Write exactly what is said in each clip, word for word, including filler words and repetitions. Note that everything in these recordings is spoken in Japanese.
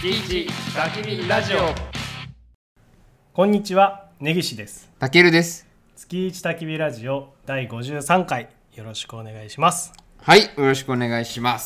月一焚き火ラジオ。 こんにちは、根岸です。 たけるです。 月一焚き火ラジオだいごじゅうさんかい、よろしくお願いします。 はい、よろしくお願いします。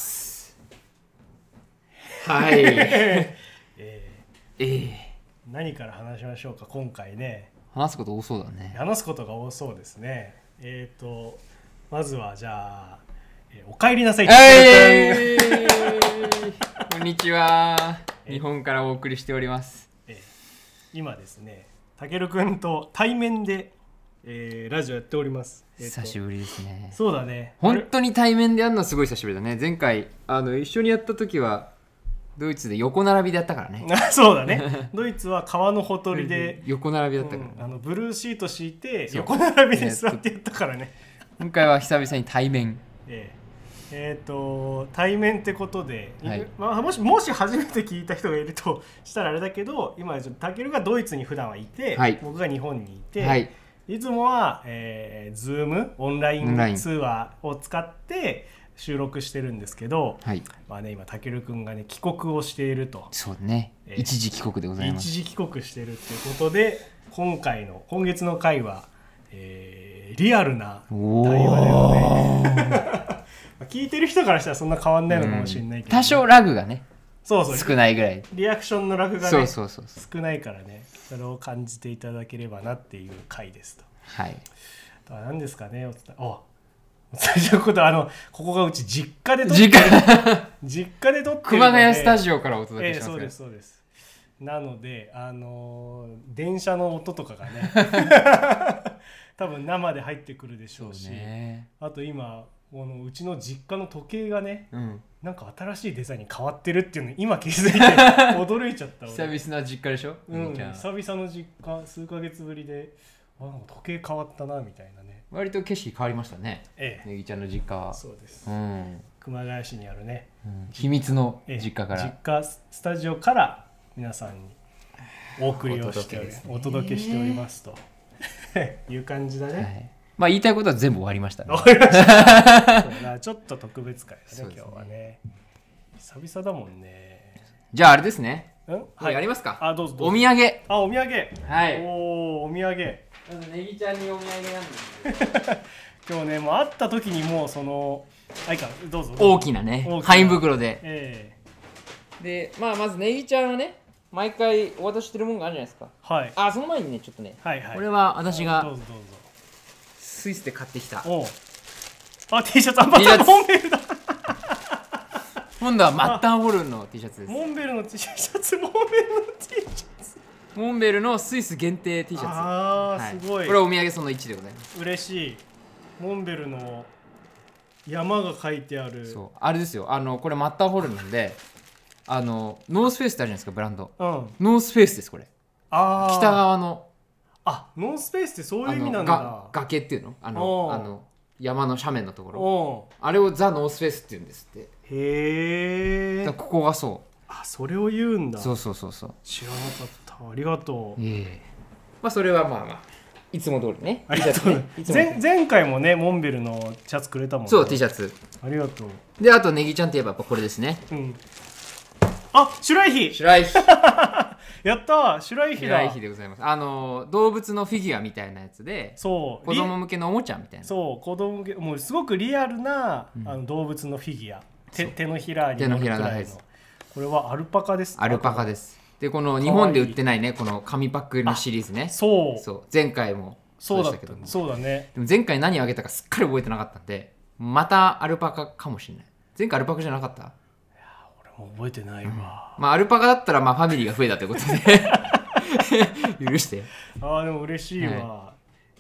はい。えー、えー、 何から話しましょうか、今回ね。 話すこと多そうだね。 話すことが多そうですね。えーと、まずはじゃあ、えー、お帰りなさい。 えー、こんにちは。日本からお送りしております。 えー、今ですね、たけるくんと対面で、えー、ラジオやっております。えー、 久しぶりですね。 そうだね。 本当に対面でやるのはすごい久しぶりだね。前回あの一緒にやった時はドイツで横並びでやったからね。 そうだね。ドイツは川のほとりで横並びだったから、ね、 うん、あのブルーシート敷いて横並びで座ってやったからね。 今回は久々に対面。 えーえー、と対面ってことで、 はいまあ、もしもし初めて聞いた人がいるとしたらあれだけど、今たけるがドイツに普段はいて、はい、僕が日本にいて、はい、いつもは、えー、Zoom オンライン通話を使って収録してるんですけど、はい、まあね、今たけるくんがね帰国をしていると。 そうね、えー、一時帰国でございます。 一時帰国してるっていうことで、今回の今月の回は、えー、リアルな対話だよね。聞いてる人からしたらそんな変わんないのかもしれないけど、ね、 多少ラグがね、そうそう少ないぐらい、リアクションのラグがね、 そうそうそうそう少ないからね、それを感じていただければなっていう回ですと。 はい。 あとは何ですかね、お伝えおお伝えしたこと、あのここがうち実家で撮ってる実家実家で撮ってる熊谷スタジオからお届けします、 えー、そうですそうです。なので、あのー、電車の音とかがね多分生で入ってくるでしょうし、ね、あと今このうちの実家の時計がね、うん、なんか新しいデザインに変わってるっていうのに今気づいて驚いちゃった久々な実家でしょ、 うん、久々の実家、数ヶ月ぶりで、あ、なんか時計変わったなみたいなね。 割と景色変わりましたね、 ええ、 ねぎちゃんの実家は。 そうです、 うん、 熊谷市にあるね、 うん、秘密の実家から、 ええ、実家スタジオから皆さんにお送りをしており、ね、お届けしておりますという感じだね、はい。 まあ言いたいことは全部終わりましたね。 終わりましたそうだ、ちょっと特別会だ ね, ね今日はね。久々だもんね。 じゃああれですね、 ん、 はい、やりますか。 あ、どうぞどうぞ。 お土産。 あ、お土産、 はい。 おお、お土産。 ねぎちゃんにお土産なんです今日ね、もう会った時にもうそのあいかどうぞ、 大きなね灰袋で、 えー、で、まあまずねぎちゃんはね毎回お渡ししてるものがあるじゃないですか。 はい。 あ、その前にねちょっとね、 はいはい、 これは私がどうぞどうぞスイスで買ってきた。 おあ、T シャツ、あ、またモンベルだ今度はマッターホルンの T シャツです。 モンベルの T シャツ、モンベルの T シャツ、 モンベルのスイス限定 T シャツ。 あー、はい、すごい。 これはお土産そのいちでございます。 嬉しい。モンベルの山が書いてある。 そう、あれですよ、あのこれマッターホルンなんで、あのノースフェイスってあるじゃないですか、ブランド、うん、ノースフェイスです。これあ北側の、 あ、ノースフェイスってそういう意味なんだ。 崖っていうの、あのあの山の斜面のところ、あれをザ・ノースフェイスって言うんですって。へえ。ここがそう。 あ、それを言うんだ。 そうそうそうそう。 知らなかった。ありがとう。 ええ。まあそれはまあまあいつも通りね。 ありがとう。前, 前回もね、モンベルのシャツくれたもんね。 そう、T シャツ。 ありがとう。 で、あとネギちゃんといえばやっぱこれですね。うん。 あ、シュライヒ。 シュライヒ。 やったー、シュライヒだ。 シュライヒでございます。あの動物のフィギュアみたいなやつで、そう、子供向けのおもちゃみたいな。 そう、子供向け、もうすごくリアルな、うん、あの動物のフィギュア。手, 手のひらに乗るくらいの。手のひらのやつ。これはアルパカですか？ アルパカです。で、この日本で売ってないね、この紙パックのシリーズね。 そうそう、前回もそうでしたけども。 そうだね。 でも前回何あげたかすっかり覚えてなかったんで、またアルパカかもしれない。前回アルパカじゃなかった？いや、 俺も覚えてないわ。うん、 まあアルパカだったらまあファミリーが増えたということで許して。 ああ、でも嬉しいわ。はい、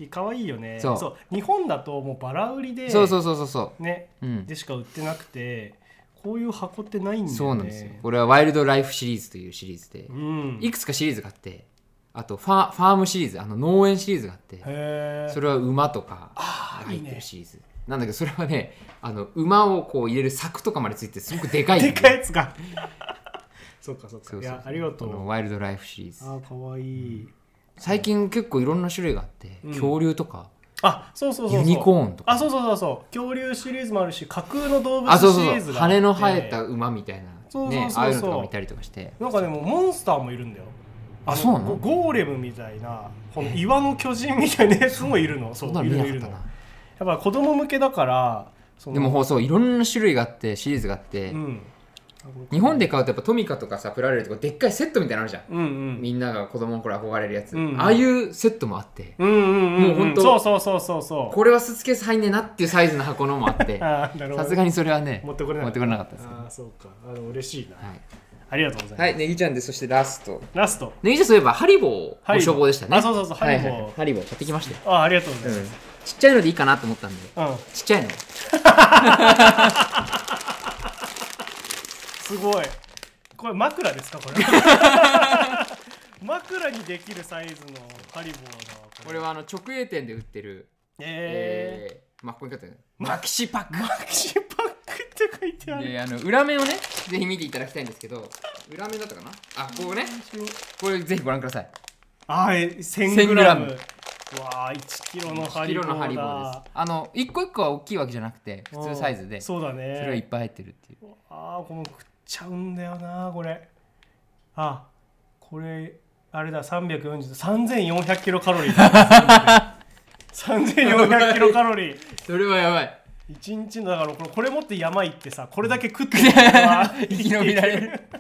かわいいよね。そうそう、日本だともうバラ売りで、 そうそうそうそうそうね、うん、でしか売ってなくて、こういう箱ってないんだよね。 そうなんですよ。これはワイルドライフシリーズというシリーズで、うん、いくつかシリーズがあって、あとファ、ファームシリーズ、あの農園シリーズがあって、へ、それは馬とか入ってるシリーズ。いいね、なんだけど、それはね、あの馬をこう入れる柵とかまでついてすごくでかい。 でかいやつが。そうかそうか。そうそうそう、いや、ありがとう。 このワイルドライフシリーズ。 あ、かわいい。 最近結構いろんな種類があって、うん、恐竜とか、 あ、そうそうそうそう、 ユニコーンとか、 あ、そうそうそうそう、恐竜シリーズもあるし、架空の動物シリーズがあって、 あ、そうそうそう、羽の生えた馬みたいなそうそうそうそう、 ね、ああいうのとかもいたりとかして、 なんかでもモンスターもいるんだよ。 あ、そうなの？ ゴーレムみたいなこの岩の巨人みたいなやつもいるの。そういるのいるの。やっぱ子供向けだから。 でもそういろんな種類があってシリーズがあって、うん、日本で買うとやっぱトミカとかさプラレールとかでっかいセットみたいなのあるじゃん、うんうん、みんなが子供の頃憧れるやつ、うんうん、ああいうセットもあって、うんうんうんうん、もう本当そうそうそうそうそうこれはスーツケース入んねえなっていうサイズの箱のもあってさすがにそれはね持ってこれなかったですけど。 ああそうか、あの嬉しいな、はい、ありがとうございます。 はい、ネギちゃんで、そしてラストラストネギちゃんそういえばハリボーご処方でしたね。 あ、そうそうそう、ハリボー、はいはい、 ハリボー買ってきましたよ。 あ、ありがとうございます、うん、 ちっちゃいのでいいかなと思ったんで、うん、ちっちゃいのすごい。これ枕ですかこれ枕にできるサイズのハリボーだ。 これ、これはあの直営店で売ってるえー、 えー、まあここに書いてあるマキシパックマキシパックって書いてある。 であの裏面をねぜひ見ていただきたいんですけど、裏面だったかなあ、こうね、これぜひご覧ください。 あー、せんグラム。わー、いちキロのハリボーだ。いちキロのハリボーです。あのいっこいっこは大きいわけじゃなくて普通サイズで、 そうだね、 それがいっぱい入ってるっていう。 あー、この食っちゃうんだよなこれ。あ、これあれだ、さんびゃくよんじゅう、さんぜんよんひゃくキロカロリーさんぜんよんひゃくキロカロリーそれはやばい。 いちにちのだからこれ、これ持って山行ってさこれだけ食ってるから生き延びられる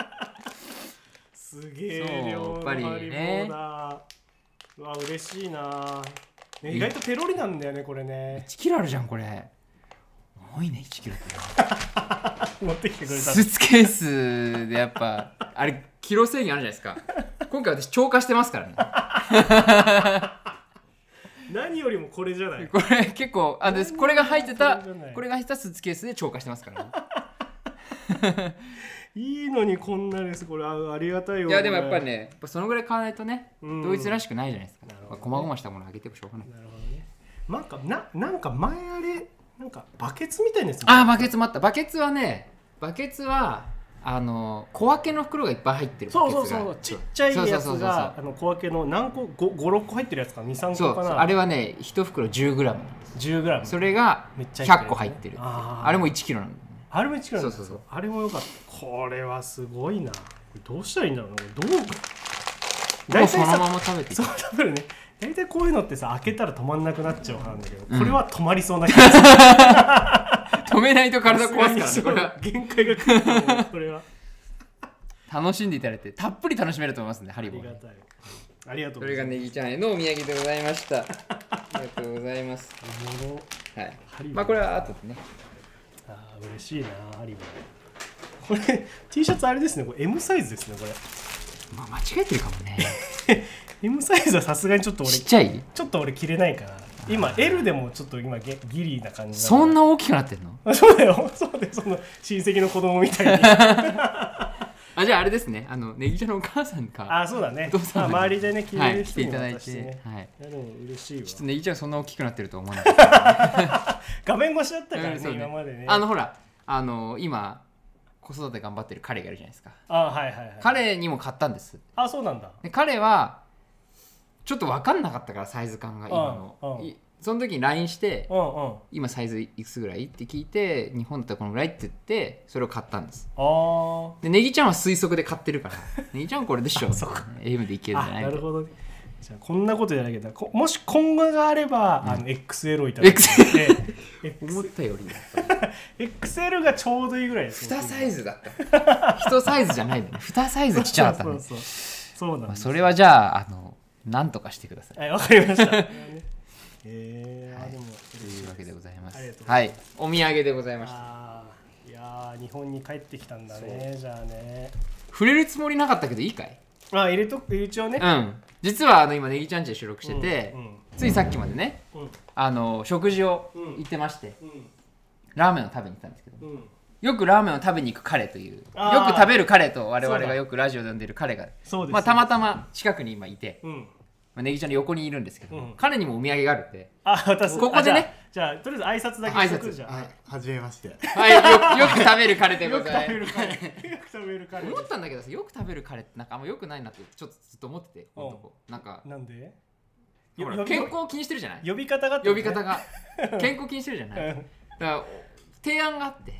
すげえ量のハリボーだ。うわ、嬉しいな、ね、意外とペロリなんだよねこれね。 いちキロあるじゃんこれ。重いねいちキロって持ってきてくれた。 スーツケースでやっぱあれキロ制限あるじゃないですか。今回私超過してますからね何よりもこれじゃない。 これ結構あです。これが入ってたこれが入ってたスーツケースで超過してますからねいいのにこんなです。これ あ, ありがたいよ。 いやでもやっぱりね、やっぱそのぐらい買わないとね、ドイツらしくないじゃないですか。こまごましたものあげてもしょうがない。 なるほどね。なんかななんか前あれなんかバケツみたいなやつ。 ああ、バケツもあった。バケツはね、バケツはあの小分けの袋がいっぱい入ってるバケツが。 そうそうそう、ちっちゃいやつがあの小分けの何個 ごろっこ入ってるやつかにさんこかな。 そうそう、あれはねいち袋 じゅうグラム なんです。 じゅうグラム。 それがひゃっこ入ってるっていう。あ, あれもいちキロなんだ。 あれもいちキロなんだ。 そうそうそう、 あれもよかった。これはすごいな。これどうしたらいいんだろうな。どう大体そのまま食べていい。 そう食べるね。大体こういうのってさ開けたら止まんなくなっちゃうなんだけど、うん、これは止まりそうな気がする止めないと体壊すからね。これは限界が来ると思う。これは楽しんでいただいてたっぷり楽しめると思いますね。ハリボー。 ありがたい。ありがとうございます。 それがネギちゃんへのお土産でございましたありがとうございます。はい。まあこれは後でね。 ああ嬉しいなハリボー。これ T シャツあれですね。これ M サイズですねこれ。 まあ間違えてるかもね M サイズはさすがにちょっと俺ちっちゃいちょっと俺着れないかな。今 L でもちょっと今ギリな感じ。 そんな大きくなってんの？ そうだよ。そうだよ。その親戚の子供みたいにあ、じゃああれですね。あのネギちゃんのお母さんか。 あ、そうだね。 お父さん周りでね着れる人に渡してね。はい。 いやでも嬉しいわ。 ちょっとネギちゃんそんな大きくなってると思わなかった。 画面越しだったからね今までね。 あのほらあの今子育て頑張ってる彼がいるじゃないですか。 あ、はいはいはい。 彼にも買ったんです。 あ、そうなんだ。 で彼はちょっと分かんなかったからサイズ感が今の、うんうん、その時に ライン して、うんうん、今サイズいくつぐらいって聞いて日本だったらこのぐらいって言ってそれを買ったんです。あでネギちゃんは推測で買ってるからネギちゃんはこれでしょエム でいけるんじゃない。 なるほどね。じゃあこんなことじゃないけどもし今後があれば、うん、あの エックスエル をいただいて思ったよりエックスエル がちょうどいいぐらいです。 にサイズだったいちサイズじゃないんだね。にサイズちっちゃかったね。 そうそうそうそうなんです。 それはじゃああのなんとかしてください。 はい、わかりました。えー、 はい、 でもというわけでございます。 ありがとうございます。 はい、お土産でございました。 あいや日本に帰ってきたんだね。じゃあね。 触れるつもりなかったけどいいかい？ あ、入れとく一応ね。 うん。実はあの今ネギちゃんちで収録してて、うんうん、ついさっきまでね、うん、あの食事を行ってまして、うんうん、ラーメンを食べに行ったんですけど、うん、よくラーメンを食べに行く彼という、よく食べる彼と我々がよくラジオで呼んでる彼が、まあ、たまたま近くに今いて、うんまあ、ネギちゃんの横にいるんですけど、うん、彼にもお土産があるんで、 あ、私ここでね、 じゃあとりあえず挨拶だけしとくじゃん。 はい、はじめまして。 はい、よ, よく食べる彼でございます。 よく食べる彼。よく食べる彼。 思ったんだけどさ、よく食べる彼ってなんかあんま良くないなってちょっとずっと思ってて、このとこなんかなんで？ 健康を気にしてるじゃない？ 呼び方が、ね、 呼び方が健康気にしてるじゃない？だから提案があって、うん、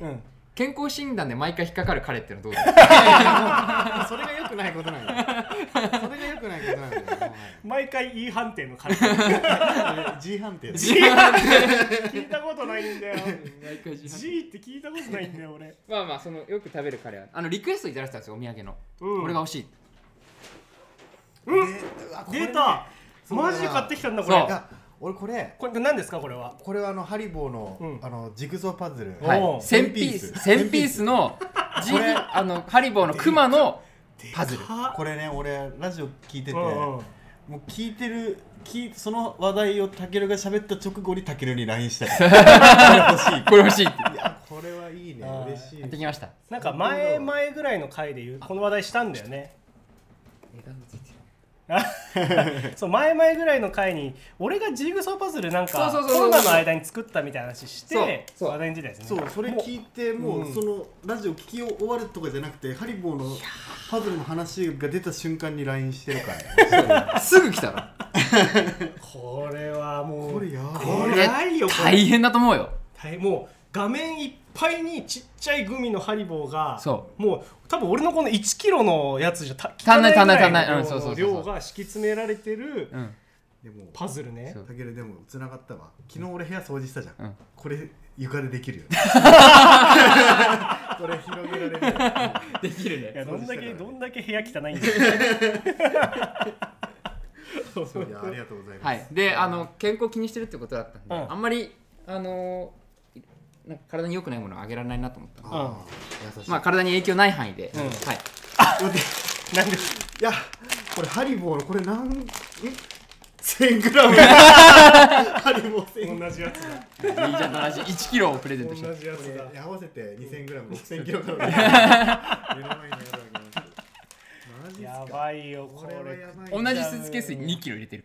健康診断で毎回引っかかる彼っていうのはどうですか？ それが良くないことなんだよ。それが良くないことなんだよ。 毎回 E 判定の彼 G 判定 G 判定聞いたことないんだよ。 毎回 G 判定 G って聞いたことないんだよ俺。 まあまあそのよく食べる彼はあのリクエストいただいたんですよ、お土産の、 うん、 俺が欲しい。 うん、出た。マジで買ってきたんだこれ。 俺これこれ何ですかこれは？ これはあのハリボーの、うん、あのジグソーパズル、 はい、せんピースせんピースのジグあのハリボーのクマのパズル。 これね俺ラジオ聞いてて、うん、もう聞いてる聞その話題をタケルが喋った直後にタケルに ライン したこれ欲しいこれ欲しいって。 いやこれはいいね、嬉しい。 やってきました。 なんか前前ぐらいの回で言うこの話題したんだよね。そう前々ぐらいの回に俺がジグソーパズルなんかコロナの間に作ったみたいな話して話題に出たやつね。 そうそれ聞いてもう、うん、そのラジオ聞き終わるとかじゃなくてハリボーのパズルの話が出た瞬間に ライン してるからすぐ来たのこれはもうこれやばい。 これ大変だと思うよ。 大もう画面いっぱいにちっちゃいグミのハリボーがそうもう多分俺のこのいちキロのやつじゃ足んない足んない足んないない量が敷き詰められてる、うん、 でもパズルね。 タケルでもつながったわ。昨日俺部屋掃除したじゃん、うん、これ床でできるよねこれ広げられるできるね。 いやどんだけどんだけ部屋汚いんだよそういやありがとうございます。 はい、であの健康気にしてるってことだったんで、うん、あんまりあのなんか体に良くないものをあげられないなと思ったので、あ、優しい。まあ体に影響ない範囲で、うん、はい。 あ、なんでいやこれハリボーのこれ何せんグラムハリボーせん同じやつだ。 いいじゃん同じいちキロをプレゼントした。 同じやつだ。 合わせてにせんグラムろくせんキロカロリー。 やばいよこれ。 同じスーツケースににキロ入れてるから。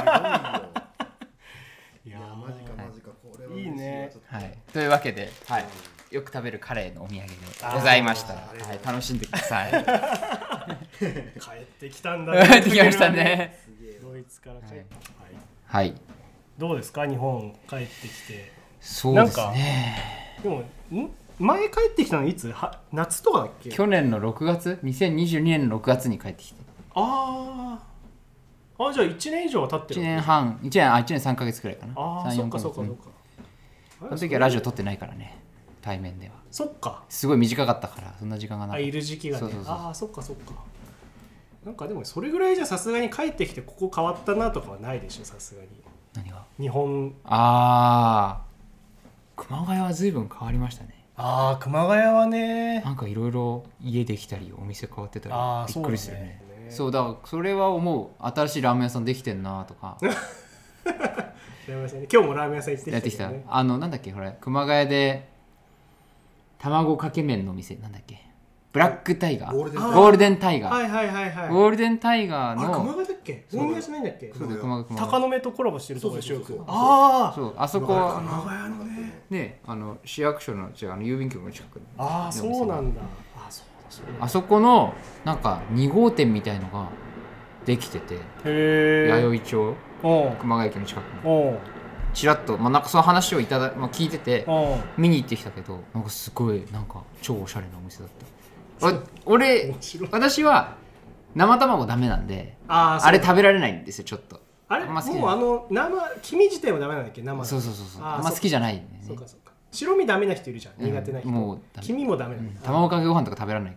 いやマジかマジかこれはいいね。 はい。というわけで、はい。よく食べるカレーのお土産でございました。はい。楽しんでください。 帰ってきたんだ。 帰ってきましたね。 ドイツから帰って。 はい。 どうですか日本帰ってきて。 そうですね。 でもん前帰ってきたのいつ？は夏とかだっけ？ 去年のろくがつ、にせんにじゅうにねんのろくがつに帰ってきて。 ああ。あ、じゃあいちねん以上は経ってる。 いちねんはん、いちねん、あ、いちねんさんかげつくらいかな。 ああ、そっかそっかそっか。 その時はラジオ撮ってないからね、対面では。 そっか。 すごい短かったからそんな時間がなかった。 あ、いる時期がね。ああ、そっかそっか。なんかでもそれぐらいじゃさすがに帰ってきてここ変わったなとかはないでしょ、さすがに。 何が？ 日本。 ああ、熊谷は随分変わりましたね。 ああ、熊谷はね。 なんかいろいろ家できたりお店変わってたりびっくりするね。そうだからそれは思う。新しいラーメン屋さんできてんなとか。 ラーメン屋さんね、今日もラーメン屋さん行ってきた、ね、 やってきた。あのなんだっけこれ熊谷で卵かけ麺のお店なんだっけ。ブラックタイガー。ゴールデンタイガー。 はいはいはいはい。 ゴールデンタイガーの。 あ、熊谷だっけ？大宮じゃないんだっけ？ そうだよ。熊谷。 鷹の目とコラボしてるところでしょ。 ああ。そう、あそこ熊谷のね。 ね、あの市役所の違うあの郵便局の近くに。 ああ、そうなんだ。あ、そうだそうだ。 あそこのなんかに号店みたいのができてて。 へえ。 弥生町。熊谷駅の近くに。ちらっとまあなんかその話をいただまあ聞いてて見に行ってきたけど、なんかすごいなんか超おしゃれなお店だった。俺私は生卵ダメなんで あ, あれ食べられないんですよちょっと。 あれあんま好きもうあの生黄身自体はダメなんだっけ生。 そうそうそうそう。あんま好きじゃないんでね。 そうかそうか。白身ダメな人いるじゃん、うん、苦手な人。もう黄身もダメなんだ、 うん、卵かけご飯とか食べられないから。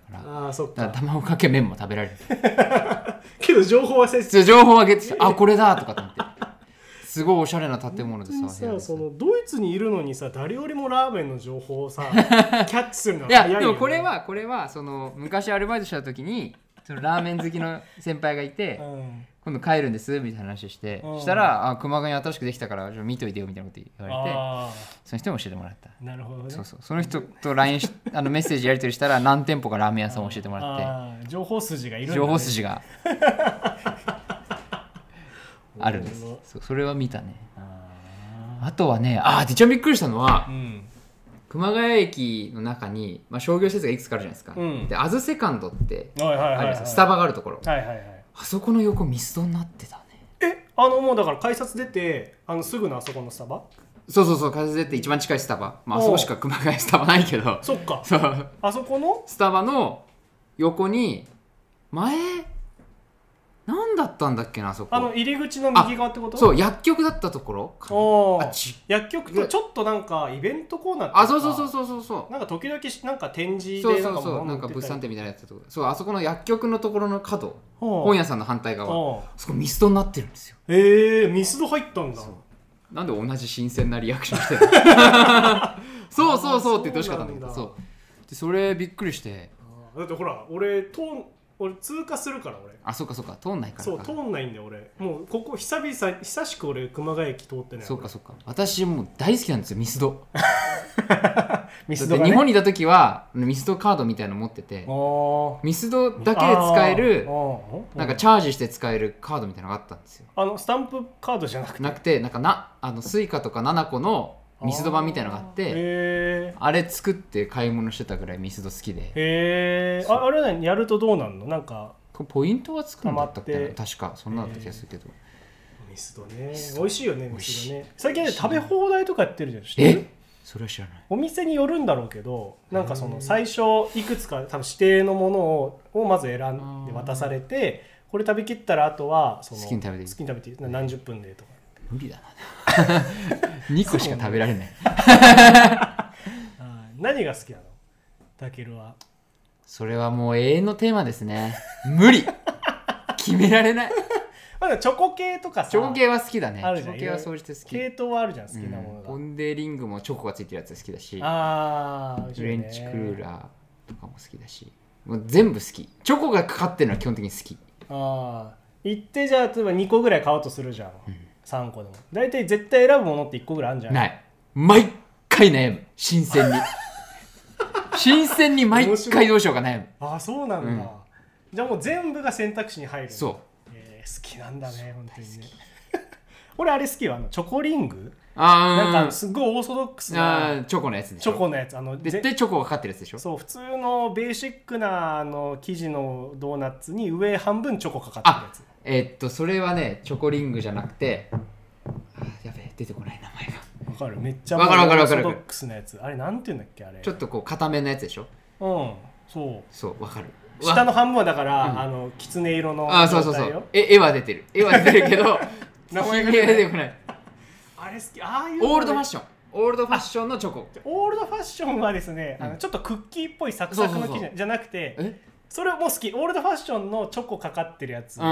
ああそっか。 だから卵かけ麺も食べられるけど情報はせず情報はゲットしてあこれだとかと思ってすごいおしゃれな建物でさ。 さそのドイツにいるのにさ誰よりもラーメンの情報をさキャッチするのは早いよ、ね、 いやでもこれはこれはその昔アルバイトした時にそのラーメン好きの先輩がいて、うん、今度帰るんですみたいな話して、うん、したらあ熊谷新しくできたから見といてよみたいなこと言われてその人も教えてもらった。 なるほどね。 そうそうその人と ライン あのメッセージやり取りしたら何店舗かラーメン屋さんを教えてもらってあ情報筋がいるんだ、ね、 情報筋があるんです。そ, それは見たね。 あ, あとはねあ一番びっくりしたのは、うん、熊谷駅の中に、まあ、商業施設がいくつかあるじゃないですか、うん、でアズセカンドってあるじゃないですか、スタバがあるところ、 はいはいはい、 あそこの横ミスドになってたね。 えあのもうだから改札出てあのすぐのあそこのスタバそうそうそう、風って一番近いスタバ、まああそこしか熊谷スタバないけど、 そっか、 そうあそこのスタバの横に前何だったんだっけな、あそこ、 あの入り口の右側ってこと？ そう、薬局だったところかな。 おあち薬局とちょっとなんかイベントコーナーっていうか、 あ、そうそうそうそうそうそう、 なんか時々なんか展示そうでなんかそうそう、なんか物産展みたいなやつとか、そう、あそこの薬局のところの角、 本本屋さんの反対側、 おそこミスドになってるんですよ。 えー、ミスド入ったんだ。 なんで同じ新鮮なリアクションしてるのそうそうそうって言ってほしかったんだけど、そうでそれびっくりして、 だってほら俺通俺通過するから俺。 あ、そうかそうか、通んないからか。 そう通んないんだよ俺。もうここ久々久しく俺熊谷駅通ってない。 そうかそうか、私もう大好きなんですよミスドミスドが、ね、 日本にいた時はミスドカードみたいなの持ってて、ミスドだけで使えるなんかチャージして使えるカードみたいなのがあったんですよ。 あのスタンプカードじゃなくてなくて、なんかなあのスイカとかナナコのミスド版みたいなのがあって、 へあれ作って買い物してたぐらいミスド好きで。 へえ。あ、あれね、やるとどうなんの？なんかポイントはつくんだったっけな、確かそんなだった気がするけど。 ミスドね、美味しいよねミスドね。最近ね食べ放題とかやってるじゃん。知ってる？ え？それは知らない。 お店によるんだろうけど、なんかその最初いくつか多分指定のものををまず選んで渡されて、これ食べきったらあとはその好きに食べていい。 好きに食べていい。何十分でとか。 無理だなにこしか食べられない何が好きなのたけるは？ それはもう永遠のテーマですね。無理決められないまだチョコ系とかさ、 チョコ系は好きだね。 あるじゃん。 チョコ系は総じて好き。 系統はあるじゃん、好きなものが、 うん、ポン・デ・リングもチョコがついてるやつ好きだし、 あー、 フレンチクルーラーとかも好きだし、もう全部好き。チョコがかかってるのは基本的に好き。 ああ、行ってじゃあ例えばにこぐらい買おうとするじゃん、うん、さんこでも大体絶対選ぶものっていっこぐらいあるんじゃない？ ない。毎回悩む。新鮮に新鮮に毎回どうしようか悩む。 ああ、そうなんだ、うん、じゃあもう全部が選択肢に入る。 そう、 えー、好きなんだね本当にね俺あれ好きよ、あのチョコリング。 あー、 なんかすごいオーソドックスなチョコのやつでしょ。 チョコのやつ、あの絶対チョコがかかってるやつでしょ。 そう、普通のベーシックなあの生地のドーナツに上半分チョコかかってるやつ。 えー、っとそれはねチョコリングじゃなくて、あ、やべえ出てこない名前が。 わかる、めっちゃわかるわかるわかる。 オーソドックスなやつ、あれなんていうんだっけあれ。 ちょっとこう固めのやつでしょ。 うん、そうそうわかる。 下の半分はだから、うん、あのきつね色の。 あ、そうそうそう。え絵は出てる。絵は出てるけど名前が出てこない。 あれ好き。ああいうオールドファッション。オールドファッションのチョコ。 オールドファッションはですね、うん、あのちょっとクッキーっぽいサクサクの生地じゃなくて、えそれも好き。オールドファッションのチョコかかってるやつ。うん。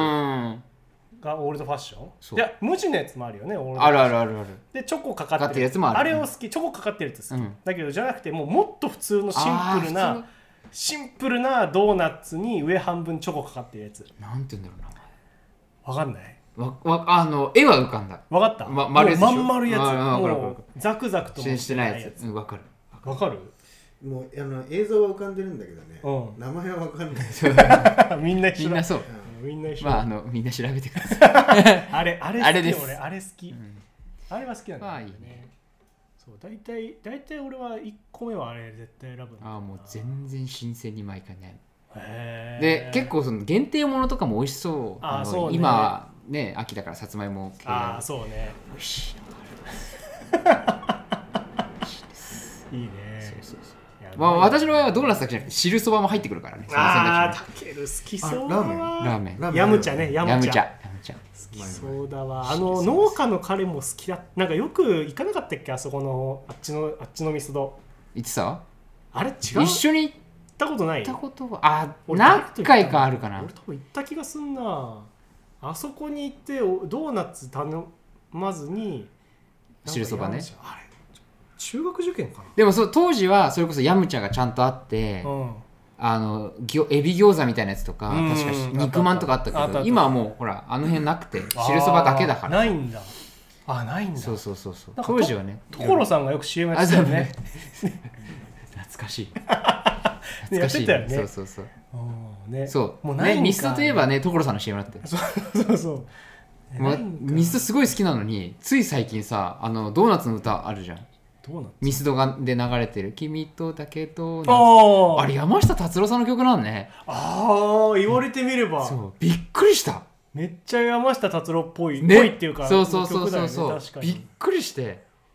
がオールドファッション。いや無地のやつもあるよね。オールドファッション。 あるあるあるある。 でチョコかかってるやつもある。 あれを好き。チョコかかってるやつ好き、うん、だけどじゃなくてもうもっと普通のシンプルなシンプルなドーナツに上半分チョコかかってるやつ。 なんて言うんだろうな。 わかんない。 わわあの絵は浮かんだ。 わかった。 ま、丸いやつでしょ。 まん丸いやつ。 もうザクザクともしてないやつ。わかる。 わかる。 もうあの映像は浮かんでるんだけどね、うん、名前はわかんないみんなみんなそう、 うん、みんな一緒。 まああのみんな調べてくださいあれあれ好き。 あれです。 俺あれ好き、うん、あれは好きなんだよね。まあいいね。そう大体大体俺はいっこめはあれ絶対選ぶんだ。 ああもう全然新鮮に毎回ね。 へで結構その限定ものとかも美味しそう。 ああそうね。 今ね秋だからさつまいも系。 ああそうね。 美味しいのがある。いいね。そうそうそう。 まあ、私の場合はドーナツだけじゃなくて汁そばも入ってくるからね。 ああ、たける好きそうだわ。 ラーメン。 ヤムチャね、ヤムチャ。 ヤムチャ。 好きそうだわ。あの農家の彼も好きだ。なんかよく行かなかったっけ、あそこのあっちのあっちのミスド。 行ってた？ あれ違う？ 一緒に行ったことない？ 行ったことはあ何回かあるかな。 俺多分行った気がすんな。あそこに行ってドーナツ頼まずに汁そばね。 あれ中学受験かな。 でもそ当時はそれこそヤムチャがちゃんとあって、うん、あのエビ餃子みたいなやつとか、うん、確か肉まんとかあったけど、今はもうほらあの辺なくて汁そばだけだから。 ないんだ。あ、ないんだ。 そうそうそうそう。当時はね。 所さんがよく シーエム やってたよね。 懐かしい。 懐かしい。やってたよね。 そうそうそう。 ね、 そうもうね、ミスドといえばね所さんの シーエム だって。 そうそうそう。 まあ、ミスドすごい好きなのについ最近さあのドーナツの歌あるじゃん。ミスドがで流れてる君とだけどああれ山下達郎さんの曲なんね。 ああ言われてみれば、 うん、そうびっくりした。 めっちゃ山下達郎っぽい、ね、ぽいっていうかそうそうそうそうそう、ね、びっくりして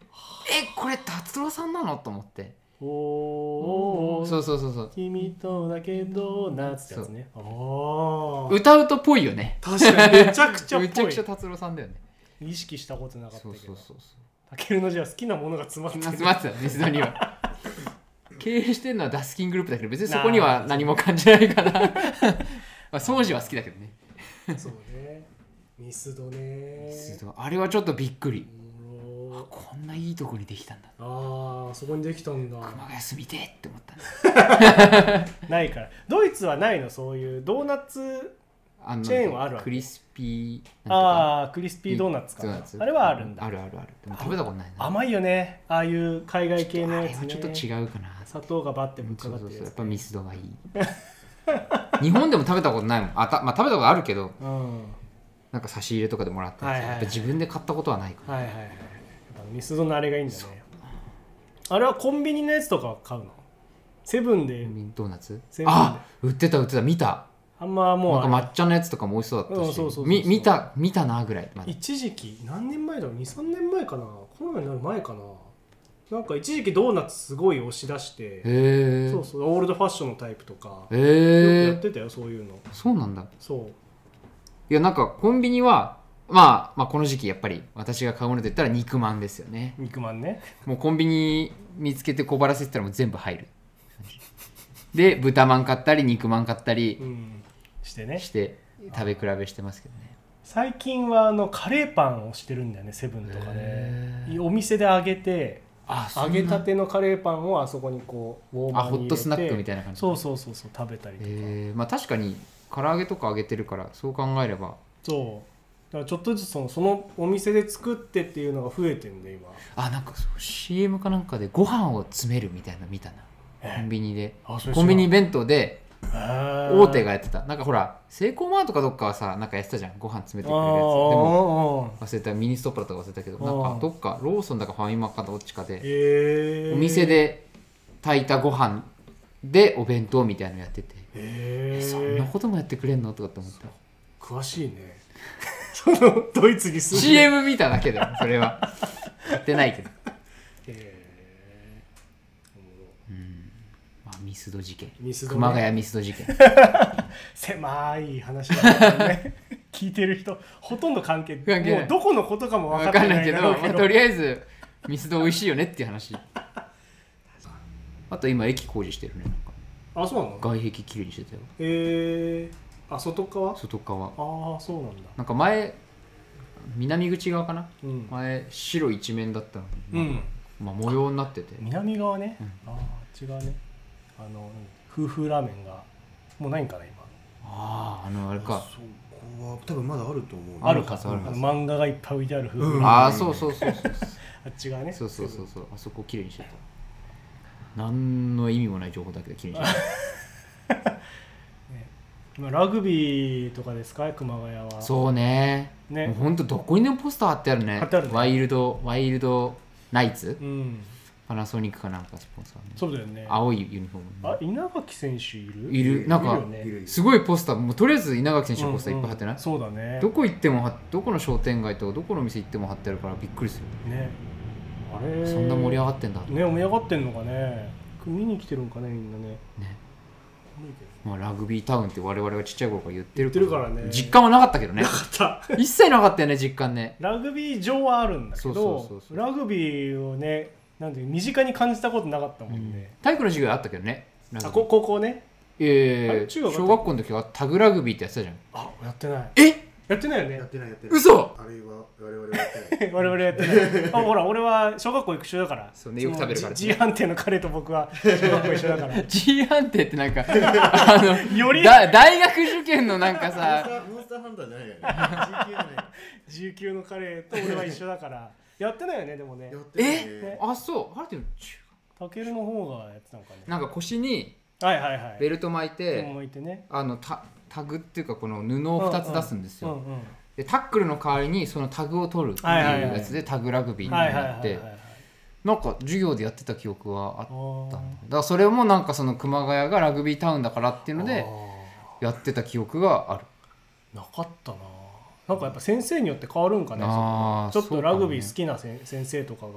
えこれ達郎さんなのと思って、 おーそうそうそうそう君とだけどなってやつね。あ歌うとっぽいよね。 確かにめちゃくちゃっぽい。 めちゃくちゃ達郎さんだよね。 意識したことなかったけど。 そうそうそうそう。 たけるのじゃ好きなものが詰まってる。 詰まってたミスドには。経営してるのはダスキングループだけど別にそこには何も感じないかな。まあ掃除は好きだけどね。 そうね。ミスドね。 ミスドあれはちょっとびっくり。あこんないいとこにできたんだ。 ああそこにできたんだ。 熊谷住みてって思ったね。 ないからドイツはないのそういうドーナツチェーンはあるわけ。 クリスピーああクリスピードーナツかな。あれはあるんだ。 あるあるある。でも食べたことないな。 甘いよねああいう海外系のやつね。 あれはちょっと違うかな。 砂糖がバッてぶっかかってるやつ。 そうそうそうやっぱミスドがいい。日本でも食べたことないもん。あたまあ食べたことあるけど、うん、なんか差し入れとかでもらったやつ、はいはいはい、やっぱ自分で買ったことはないから。はいはいはい。 ミスドのあれがいいんだね。あれはコンビニのやつとかは買うの？セブンでドーナツ？あ売ってた売ってた見た。 あんまもうなんか抹茶のやつとかも美味しそうだったし、見た見たなぐらい。 一時期何年前だろう にさんねんまえかなコロナになる前かな。なんか一時期ドーナツすごい押し出して、へそうそうオールドファッションのタイプとか、へよくやってたよそういうの。 そうなんだ。 そう。 いやなんかコンビニは。まあ、まあこの時期やっぱり私が買うものといったら肉まんですよね。 肉まんね。 もうコンビニ見つけて小腹せてたらもう全部入る。で豚まん買ったり肉まん買ったり、うん、してねして食べ比べしてますけどね。 最近はあのカレーパンをしてるんだよねセブンとかで。お店で揚げてあ揚げたてのカレーパンをあそこにこうウォーマーに入れてあホットスナックみたいな感じ。そうそうそうそう食べたりとか。 まあ確かに唐揚げとか揚げてるからそう考えればそう。だからちょっとずつその、そのお店で作ってっていうのが増えてんで今。 あなんか シーエム かなんかでご飯を詰めるみたいなの見たなコンビニで。コンビニ弁当で大手がやってた。なんかほらセイコーマートかどっかはさなんかやってたじゃんご飯詰めてくれるやつ。でも忘れたミニストップだとか忘れたけどなんかどっかローソンだかファミマかどっちかでお店で炊いたご飯でお弁当みたいなのやっててえそんなこともやってくれんのとかって思った。 詳しいね。そのドイツに住んでシーエム 見ただけだよそれはやってないけど、えーうんまあ、ミスド事件ミスド、ね、熊谷ミスド事件狭い話だね聞いてる人ほとんど関係関係もうどこのことかも分からないけど、 まあ、とりあえずミスド美味しいよねっていう話あと今駅工事してるねなんかあそうなの外壁きれいにしてたよ。 えーあ外側外側ああそうなんだ。 なんか前南口側かな、うん、前白一面だったのに、うんまあ、模様になってて南側ね、うん、ああ違うねあの夫婦ラーメンがもうないんかな今。 あああのあれかそこは多分まだあると思う。 あるかあるか漫画がいっぱい置いてある夫婦ラーメン、 うん、ああそうそうそうそうあっち側ねそうそうそうそうあそこきれいにしてた。何の意味もない情報だけどきれいにしてたラグビーとかですか熊谷は。 そうねねもうほんとどこにでもポスター貼ってあるね。あるねワイルドワイルドナイツ、うん、パナソニックかなんかスポンサー、ね、 そうだよね青いユニフォーム、ね、 あ稲垣選手いるいるなんかいる、ね、すごいポスターもうとりあえず稲垣選手のポスターいっぱい貼ってない、 うんうん、そうだねどこ行ってもどこの商店街とどこの店行っても貼ってあるからびっくりするね。あれそんな盛り上がってんだね盛り上がってんのかね見に来てるんかねみんなねねまあ、ラグビータウンって我々がちっちゃい頃から言ってるから、ね、 実感はなかったけどね。 なかった一切なかったよね実感ね。 ラグビー場はあるんだけどそうそうそうそうラグビーをねなんて身近に感じたことなかったもんね、 うん、体育の授業あったけどね。 あこ高校ねええー、小学校の時はタグラグビーってやってたじゃん。 あやってないえやってないよね。 やってないやってない。 嘘。 あれは我々はやってない。 我々やってない。あほら俺は小学校一緒だから。 そうねよく食べるから、ね。 G 判定の彼と僕は小学校一緒だから。 G 判定ってなんかあのよりだ大学受験のなんかさ。 モンスターハンターじゃないよね。 ジーキュー の彼と俺は一緒だから。やってないよねでもね。 やってないね。えあそうあれでもタケルの方がやってたのかね。 なんか腰にはいはいはいベルト巻いて、 巻いてね、 あのタタグっていうかこの布をふたつ出すんですよ。うんうんうんうん、でタックルの代わりにそのタグを取るっていうやつでタグラグビーになってなんか授業でやってた記憶はあったんだ。だからそれもなんかその熊谷がラグビータウンだからっていうのでやってた記憶がある。 なかったな。なんかやっぱ先生によって変わるんかね。あちょっとラグビー好きなせ、ね、先生とかが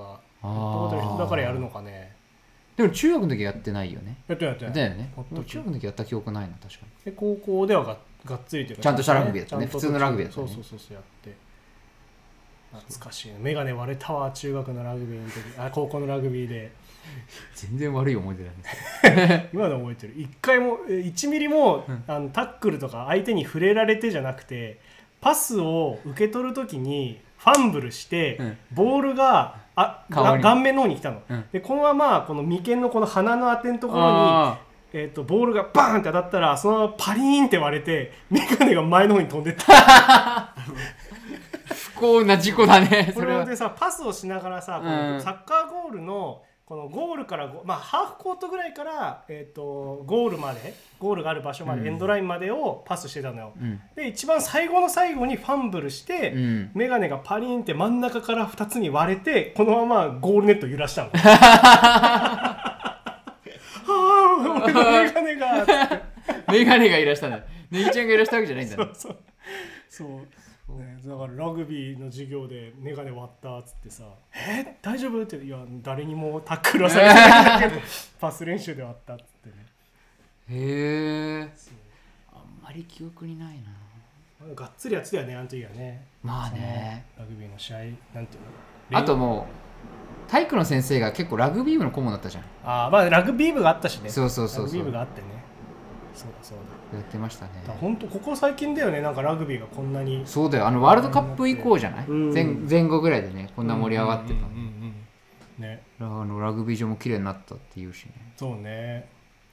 ペットボトルだからやるのかね。 でも中学の時やってないよね。 やってないやってない。 だよね。中学の時やった記憶ないな確かに。 で高校では が, がっつりというかちゃんとしたラグビーだったね。普通のラグビーだったね。 そうそうそうそうやって。懐かしいね。メガネ割れたわ中学のラグビーの時、あ高校のラグビーで。 全然悪い思い出なんです今でも覚えてる。一回もいちミリも、うん、あのタックルとか相手に触れられてじゃなくてパスを受け取る時にファンブルして、うん、ボールがあ顔面の方に来たの、うん、でこのままこの眉間のこの鼻の当てのところに、えー、とボールがバーンって当たったらそのままパリーンって割れてメガネが前の方に飛んでった不幸な事故だね。 それでさパスをしながらさ、うん、サッカーゴールのこのゴールから、まあ、ハーフコートぐらいから、えー、とゴールまでゴールがある場所まで、うん、エンドラインまでをパスしてたのよ、うん、で一番最後の最後にファンブルして、うん、メガネがパリンって真ん中からふたつに割れてこのままゴールネット揺らしたのはぁ俺のメガネがメガネが揺らしたんだ。ネギちゃんが揺らしたわけじゃないんだね。 そうそうそうね、だからラグビーの授業でメガネ割ったっつってさえ大丈夫っていや誰にもタックルはされてないんだけどパス練習で割ったっつってね。 へえあんまり記憶にないな。 がっつりやつだよねあの時はね。 まあねラグビーの試合なんていうのあともう体育の先生が結構ラグビー部の顧問だったじゃん。 ああまあラグビー部があったしね。 そうそうそうそうラグビー部があってね。そうだそうだやってましたね。 本当ここ最近だよねなんかラグビーがこんなに。 そうだよあのワールドカップ以降じゃない、うん、前, 前後ぐらいでねこんな盛り上がってた、うんうんうんうん、ねあのラグビー場も綺麗になったっていうしね。 そうねね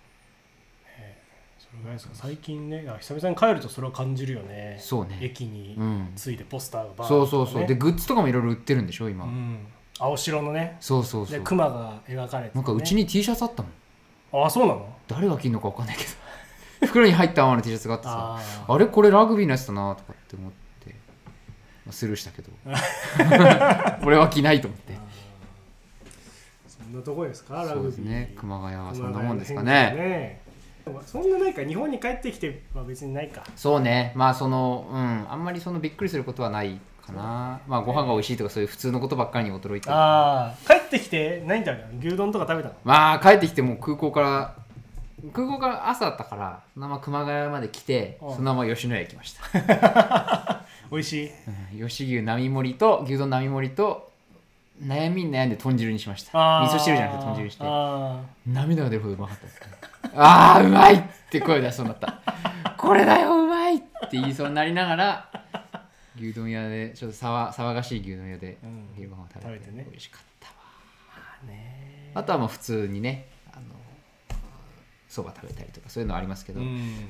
それぐらいですか最近ね久々に帰るとそれは感じるよね。 そうね駅についてポスターがバーッと、ね、 そうそうそうでグッズとかもいろいろ売ってるんでしょ今、うん、 青白のねそうそうそうでクマが描かれて、ね、 なんかうちに T シャツあったもん。 ああそうなの。誰が着るのか分かんないけど袋に入ったままの T シャツがあってさ あ, あれこれラグビーのやつだなとかって思って、まあ、スルーしたけど俺は着ないと思ってそんなとこですかラグビー。そうですね熊谷はそんなもんですかね。 そんなないか日本に帰ってきては別にないか。 そうねまあそのうんあんまりそのびっくりすることはないかな。まあご飯が美味しいとかそういう普通のことばっかりに驚いてる。 ああ帰ってきて何食べたの。牛丼とか食べたの。 まあ帰ってきてもう空港から空港から朝だったからそのまま熊谷まで来てそのまま吉野家行きました美味しい、 うん、吉牛並盛りと牛丼並盛りと悩みに悩んで豚汁にしました。味噌汁じゃなくて豚汁にして涙が出るほどうまかったです、ね、あーうまいって声出しそうになったこれだようまいって言いそうになりながら牛丼屋でちょっと騒騒がしい牛丼屋で昼ご飯を食べて、うん、食べてね美味しかったわ。あ, ねあとはまあ普通にねそば食べたりとかそういうのはありますけど、うん、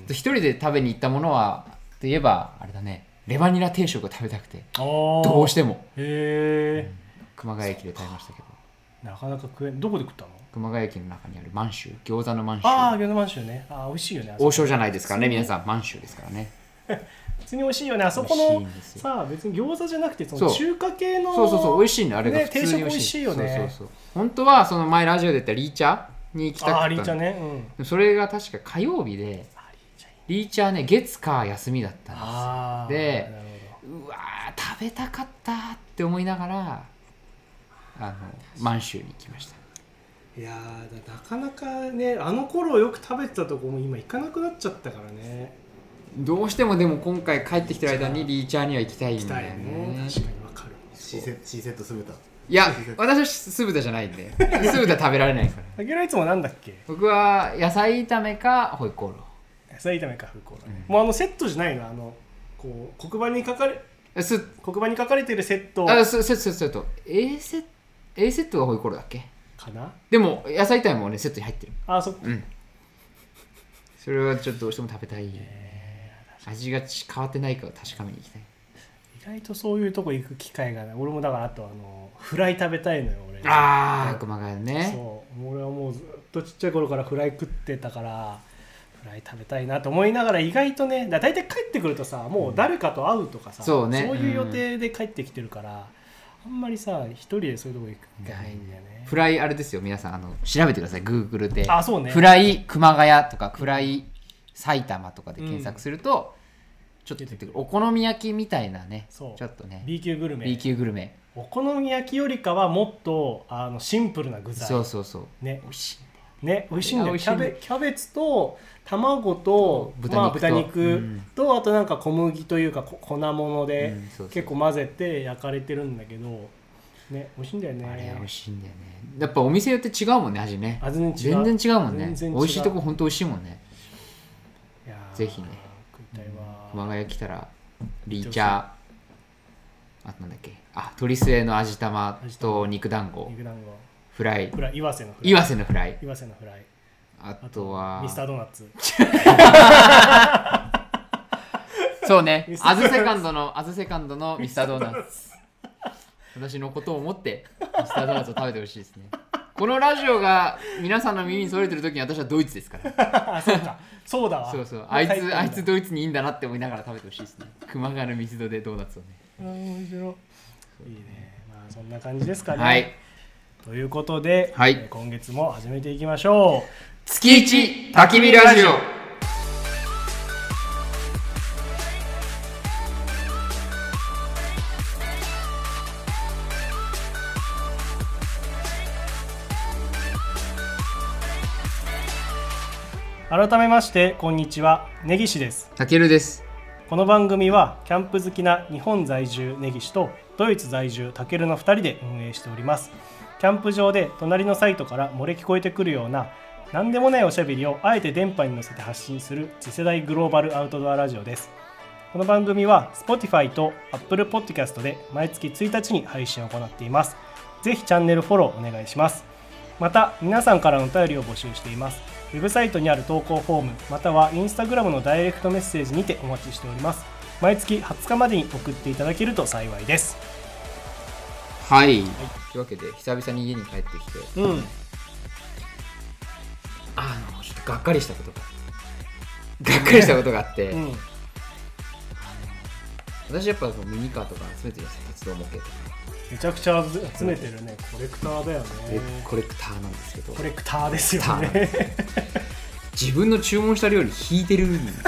一人で食べに行ったものはといえばあれだねレバニラ定食を食べたくてどうしてもへ、うん、 熊谷駅で食べましたけどなかなか食えん。どこで食ったの。 熊谷駅の中にある満州餃子の満州。 ああ餃子の満州ねあ美味しいよね。 王将じゃないですからね皆さん満州ですからね普通に美味しいよねあそこのさあ別に餃子じゃなくてその中華系のそうそうそう美味しいねあれが普通に美味しい、ね、 定食美味しいよね。そうそうそう本当はその前ラジオで言ったリーチャーに行きたかった。 あリーチャーね、 うん、それが確か火曜日でリーチャーね月火休みだったんですでうわー食べたかったって思いながらあの満州に行きました。 いやーなかなかねあの頃よく食べてたとこも今行かなくなっちゃったからね。 どうしてもでも今回帰ってきてる間にリーチャーには行きたいんだよね。 ね確かにわかる。 C セット酢豚いや私は酢豚じゃないんで酢豚食べられないから。 あげらいつもなんだっけ。 僕は野菜炒めかホイコーロー。野菜炒めかホイコーロー、ねうん、もうあのセットじゃないのあのこう黒板に書かれす黒板に書かれているセット。 あセットセットセット A セット A セットがホイコーローだっけかな。 でも野菜炒めもねセットに入ってる。 あそっか、 うん、それはちょっとどうしても食べたい、えー、味が変わってないかを確かめに行きたい。 意外とそういうとこ行く機会がない。俺もだからあとあのフライ食べたいのよ俺。 ああ熊谷ね。 そう俺はもうずっとちっちゃい頃からフライ食ってたからフライ食べたいなと思いながら意外とねだ大体帰ってくるとさもう誰かと会うとかさ、うん そうね、そういう予定で帰ってきてるから、うん、あんまりさ一人でそういうとこ行く機会ないんだよね。 フライあれですよ皆さんあの調べてください Google で。 あそうねフライ熊谷とかフライ埼玉とかで検索すると、うん、ちょっと出てくるお好み焼きみたいなねちょっとね B 級グルメ B 級グルメお好み焼きよりかはもっとあのシンプルな具材。 そうそうそう、 ね、 美味しいね、美味しいんだよ。キャベ、キャベツと卵と豚肉と、 まあ、豚肉と、 うん、 あとなんか小麦というか粉物で、 うん、そうそう結構混ぜて焼かれてるんだけど、ね、美味しいんだよね。 あれ美味しいんだよね。やっぱお店によって違うもんね、味ね。 味全然違う。全然違うもんね。 全然違う。 美味しいとこ本当美味しいもんね。 いやぜひね。 食いたいわ。 熊谷来たらリーチャー、あとなんだっけ、あ、鶏素の味玉と肉団子、 肉団子、 フライ、 フライ、岩瀬のフライ、 岩瀬のフライ、 岩瀬のフライ、 あとはミスタードーナツ。 そうね、アズセカンドのアズセカンドのミスタードーナツ。私のことを思ってミスタードーナツを食べてほしいですね。このラジオが皆さんの耳に添えてる時に私はドイツですから。 あ、そうか。そうだわ。 そうそう。あいつあいつドイツにいいんだなって思いながら食べてほしいですね。熊谷のミスドでドーナツをね。 面白い。いいね。まあそんな感じですかね。 はい。 ということで、 はい、 えー、今月も始めていきましょう。 月一焚き火ラジオ。 改めましてこんにちは、根岸です。 たけるです。 この番組はキャンプ好きな日本在住根岸とドイツ在住たけるのふたりで運営しております。キャンプ場で隣のサイトから漏れ聞こえてくるような何でもないおしゃべりをあえて電波に乗せて発信する次世代グローバルアウトドアラジオです。この番組は Spotify と Apple Podcast で毎月ついたちに配信を行っています。ぜひチャンネルフォローお願いします。また皆さんからのお便りを募集しています。ウェブサイトにある投稿フォームまたはインスタグラムのダイレクトメッセージにてお待ちしております。毎月はつかまでに送っていただけると幸いです。 はい、はい、というわけで久々に家に帰ってきて、うん、あのちょっとがっかりしたことががっかりしたことがあって、うん、私やっぱミニカーとか集めてるんですよ。鉄道模型とかめちゃくちゃ集めてるね。コレクターだよね。 コレクターなんですけど、 コレクターですよね。 自分の注文した料理引いてるんです。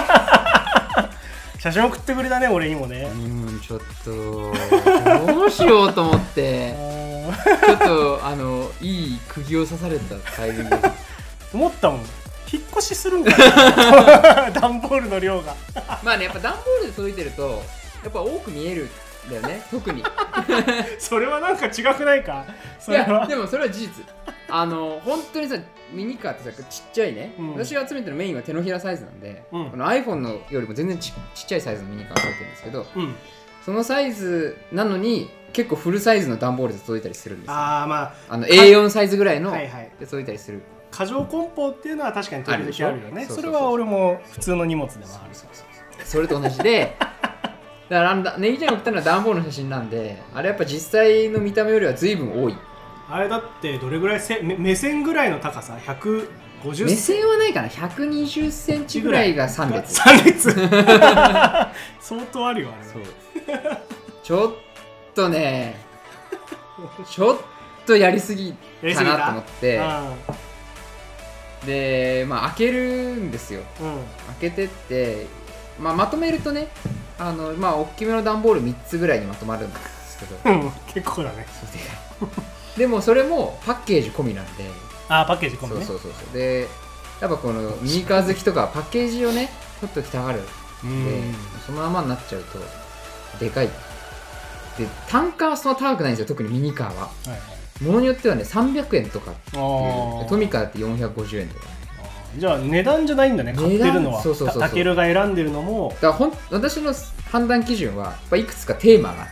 写真送ってくれたね、俺にもね。 うん、ちょっとどうしようと思ってちょっとあのいい釘を刺されたタイミング思ったもん。引っ越しするんかな。段ボールの量がまあね、やっぱ段ボールで届いてるとやっぱ多く見えるんだよね、特に。 それはなんか違くないか。それはいやでもそれは事実。あの本当にさ、ミニカーってさちっちゃいね、うん、私が集めてるメインは手のひらサイズなんで、うん、この iPhone のよりも全然 ち, ちっちゃいサイズのミニカーを集めてるんですけど、うん、そのサイズなのに結構フルサイズの段ボールで届いたりするんですよ。 あ、まあ、 あの エーよん サイズぐらいので届いたりする。 過剰梱包っていうのは確かに時々あるよね。それは俺も普通の荷物でもある。 そうそうそう、それと同じでだからネギちゃんが送ったのは段ボールの写真なんで、あれやっぱ実際の見た目よりは随分多い。 あれだってどれぐらいせ目線ぐらいの高さひゃくごじゅっセンチ、 目線はないかな、ひゃくにじゅっセンチぐらいがさん列さん列相当あるよあれ。 そうちょっとねちょっとやりすぎかなと思ってで、まあ開けるんですよ、うん、開けてって、まあ、まとめるとね、あのまあ大きめの段ボールみっつぐらいにまとまるんですけど、 うん、結構だね。 でもそれもパッケージ込みなんで。 あ、パッケージ込みね。 そうそうそうそう。でやっぱこのミニカー好きとかパッケージをね取っときたがるんで、そのままになっちゃうとでかい。で単価はそんな高くないんですよ、特にミニカーは、はいはい、ものによってはねさんびゃくえんとかっていう、トミカーってよんひゃくごじゅうえんとか。 じゃあ値段じゃないんだね、買ってるのは。そうそうそうそう、タケルが選んでるのも。 だからほん私の判断基準はやっぱいくつかテーマがあって、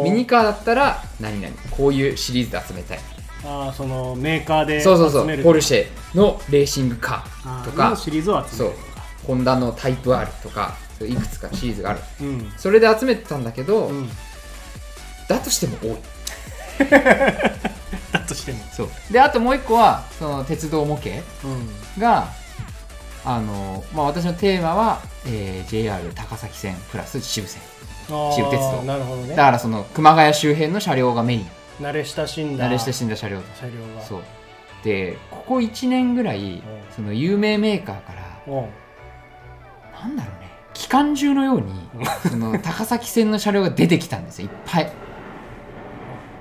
ミニカーだったら何々こういうシリーズで集めたい。 ああ、そのメーカーで集める。そうそうそう、ポルシェのレーシングカーとかシリーズを集める。 そう、ホンダのタイプ R とかいくつかシリーズがある、うん、それで集めてたんだけど、うん、だとしても多い。 だとしてもそうで、あともう一個はその鉄道模型が、うん、あのまあ、私のテーマは、えー、ジェイアール 高崎線プラス秩父線、秩父鉄道。 なるほどね。 だからその熊谷周辺の車両がメイン、 慣れ親しんだ慣れ親しんだ車両車両が。 そうで、ここいちねんぐらい、うん、その有名メーカーから、うん、なんだろうね、機関銃のようにその高崎線の車両が出てきたんですよ、いっぱい。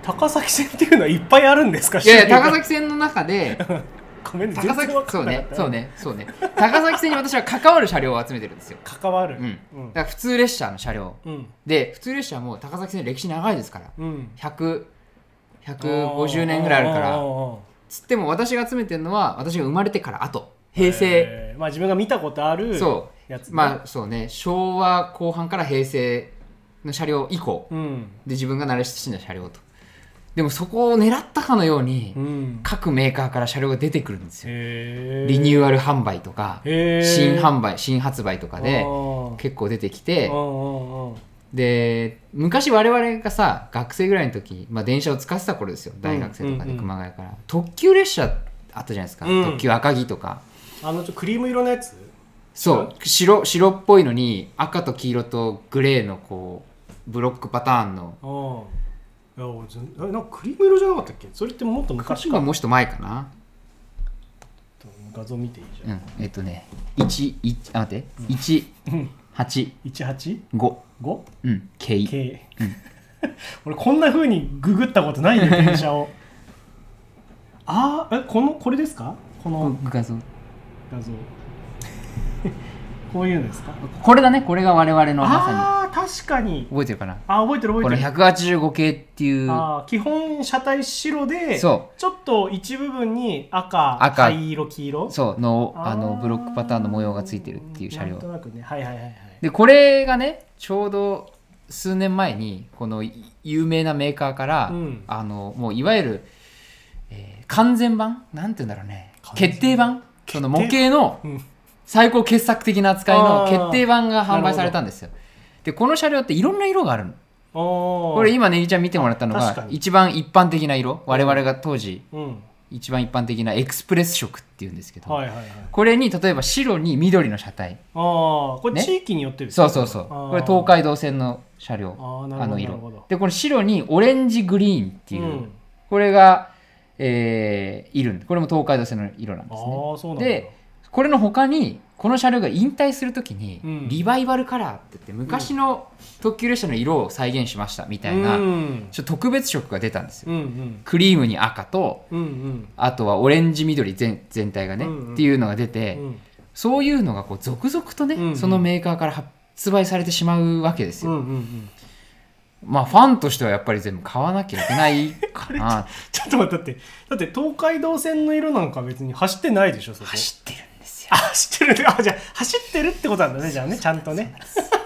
高崎線っていうのはいっぱいあるんですか？ いやいや高崎線の中でごめん高崎そうねそうねそうね高崎線に私は関わる車両を集めてるんですよ。 関わる、 うんうん、だから普通列車の車両、うん、で普通列車も高崎線歴史長いですから、うん、ひゃく、ひゃくごじゅうねんぐらいあるからつっても私が集めてるのは私が生まれてからあと平成、 まあ、自分が見たことあるやつ、ね、まあそうね昭和後半から平成の車両以降、うん、で自分が慣れ親しんだ車両とでもそこを狙ったかのように、うん、各メーカーから車両が出てくるんですよ。リニューアル販売とか新販売新発売とかで結構出てきてで昔我々がさ学生ぐらいの時、まあ、電車を使ってた頃ですよ大学生とかで熊谷から、うんうんうん、特急列車あったじゃないですか、うん、特急赤城とかあのちょクリーム色のやつそう白白っぽいのに赤と黄色とグレーのこうブロックパターンのいやなんかクリーム色じゃなかったっけ？それってもっと昔か。 もうちょっと前かな。 画像見ていいじゃん。 うん、えっとね、いち、いち、あ待って、うん、いち、はち、 いち、はち、 ご、 ご、 うん、K、 K、うん、俺こんな風にググったことないね電車を。ああ、えこのこれですか？この画像。 画像。こういうのですか？ これだね、これが我々のまさに。 ああ、確かに。 覚えてるかな？ あ、覚えてる覚えてる。 このひゃくはちじゅうご系っていう。 あ、基本車体白で、 そうちょっと一部分に赤、赤灰色、黄色、 そうのあのブロックパターンの模様がついてるっていう車両。 なんとなくね、はいはいはいはい。 でこれがね、ちょうど数年前にこの有名なメーカーから、うん、あのもういわゆる、えー、完全版なんて言うんだろうね、決定版、その模型の。うん最高傑作的な扱いの決定版が販売されたんですよ。でこの車両っていろんな色があるの。これ今ねぎちゃん見てもらったのが一番一般的な色、我々が当時、うん、一番一般的なエクスプレス色っていうんですけど、はいはいはい、これに例えば白に緑の車体、 あこれ地域によってですね、そうそうそう、これ東海道線の車両、あの色でこれ白にオレンジグリーンっていう、うん、これが、えー、いるこれも東海道線の色なんですね。あそうなんだ。でこれの他にこの車両が引退するときに、うん、リバイバルカラーって言って昔の特急列車の色を再現しましたみたいな、うん、ちょっと特別色が出たんですよ、うんうん、クリームに赤と、うんうん、あとはオレンジ緑 全, 全体がね、うんうん、っていうのが出て、うん、そういうのがこう続々とね、うんうん、そのメーカーから発売されてしまうわけですよ、うんうんうん、まあファンとしてはやっぱり全部買わなきゃいけないかなちょっと待って、だって東海道線の色なんか別に走ってないでしょ。そこ走ってる。 あ、走ってる。あ、じゃあ走ってるってことなんだね。じゃあね、ちゃんとね。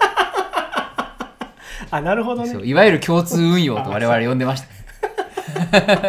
あ、なるほどね。 いわゆる共通運用と我々呼んでました。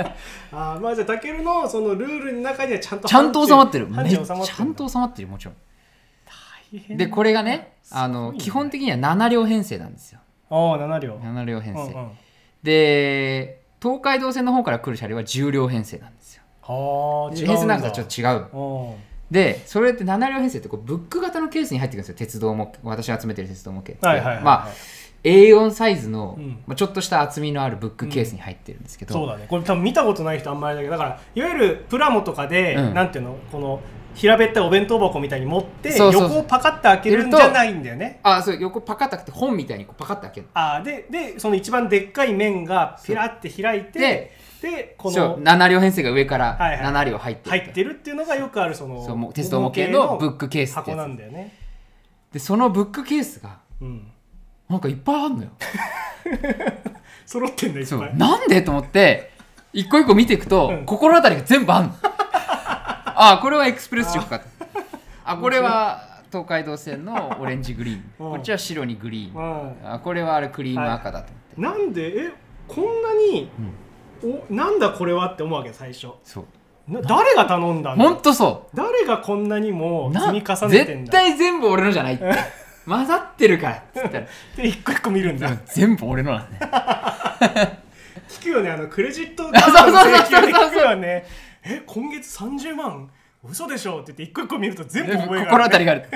あ、まあじゃあタケルのそのルールの中にはちゃんとちゃんと収まってる。めっちゃんと収まってる、もちろん。大変。でこれがね、あの基本的にはなな両編成なんですよ。 ああ、なな両。 なな両編成。うんうん、で東海道線の方から来る車両はじゅう両編成なんですよ。はあ、違う。編成なんかとちょっと違う。でそれってなな両編成ってこうブック型のケースに入ってくるんですよ。鉄道も私が集めてる鉄道模型って、はいはいはいはい、まあ エーよん サイズの、うんまあ、ちょっとした厚みのあるブックケースに入ってるんですけど、 うん、そうだね。これ多分見たことない人あんまりだけど、だからいわゆるプラモとかで、うん、なんていうのこの平べったいお弁当箱みたいに持ってそうそうそう横をパカッと開けるんじゃないんだよね。 あ、そう横パカッと開けて本みたいにこうパカッと開ける。 あででその一番でっかい面がピラって開いてででこのなな両編成が上からなな両入ってる、 はいはい、入ってるっていうのがよくあるそのそう鉄道模型のブックケース箱なんだよね。 でそのブックケースが、うん、なんかいっぱいあるのよ揃ってんだいっぱい。 なんでと思って一個一個見ていくと、うん、心当たりが全部あんのあ、これはエクスプレス色かあ、これは東海道線のオレンジグリーンこっちは白にグリーンあ、これはあれクリーム赤だと思って、 はい、なんでえこんなに、うん、おなんだこれはって思うわけ最初。そうな誰が頼んだんだ。 ほんとそう。 誰がこんなにも積み重ねてんだ。 絶対全部俺のじゃないって混ざってるからっつったらで一個一個見るんだ。 全部俺のなんだ聞くよね、あのクレジットカードの請求で聞くよねえ今月さんじゅうまん嘘でしょって言って一個一個見ると全部覚えがある、ね、 心当たりがある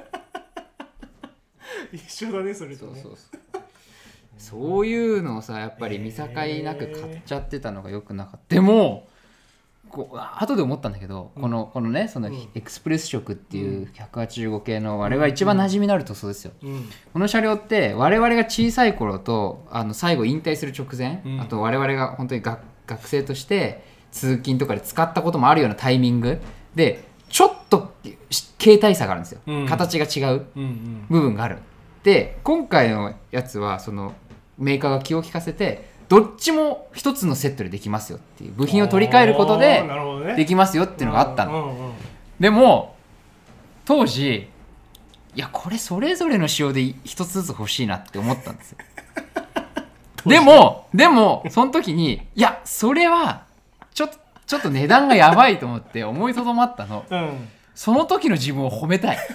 一緒だねそれとね。そうそうそうそういうのをさやっぱり見境なく買っちゃってたのがよくなかった。でもこう後で思ったんだけど、うん、このこのねそのエクスプレス色っていうひゃくはちじゅうご系の我々が一番馴染みのある塗装ですよ、うん、この車両って我々が小さい頃とあの最後引退する直前、うん、あと我々が本当に 学, 学生として通勤とかで使ったこともあるようなタイミングでちょっと形態差があるんですよ、うん、形が違う部分がある、うんうん、で今回のやつはそのメーカーが気を利かせてどっちも一つのセットでできますよっていう部品を取り替えることでできますよっていうのがあったの、うんうんうん、でも当時いやこれそれぞれの仕様で一つずつ欲しいなって思ったんですよでもでもその時にいやそれはちょっとちょっと値段がやばいと思って思いとどまったの、うん、その時の自分を褒めたい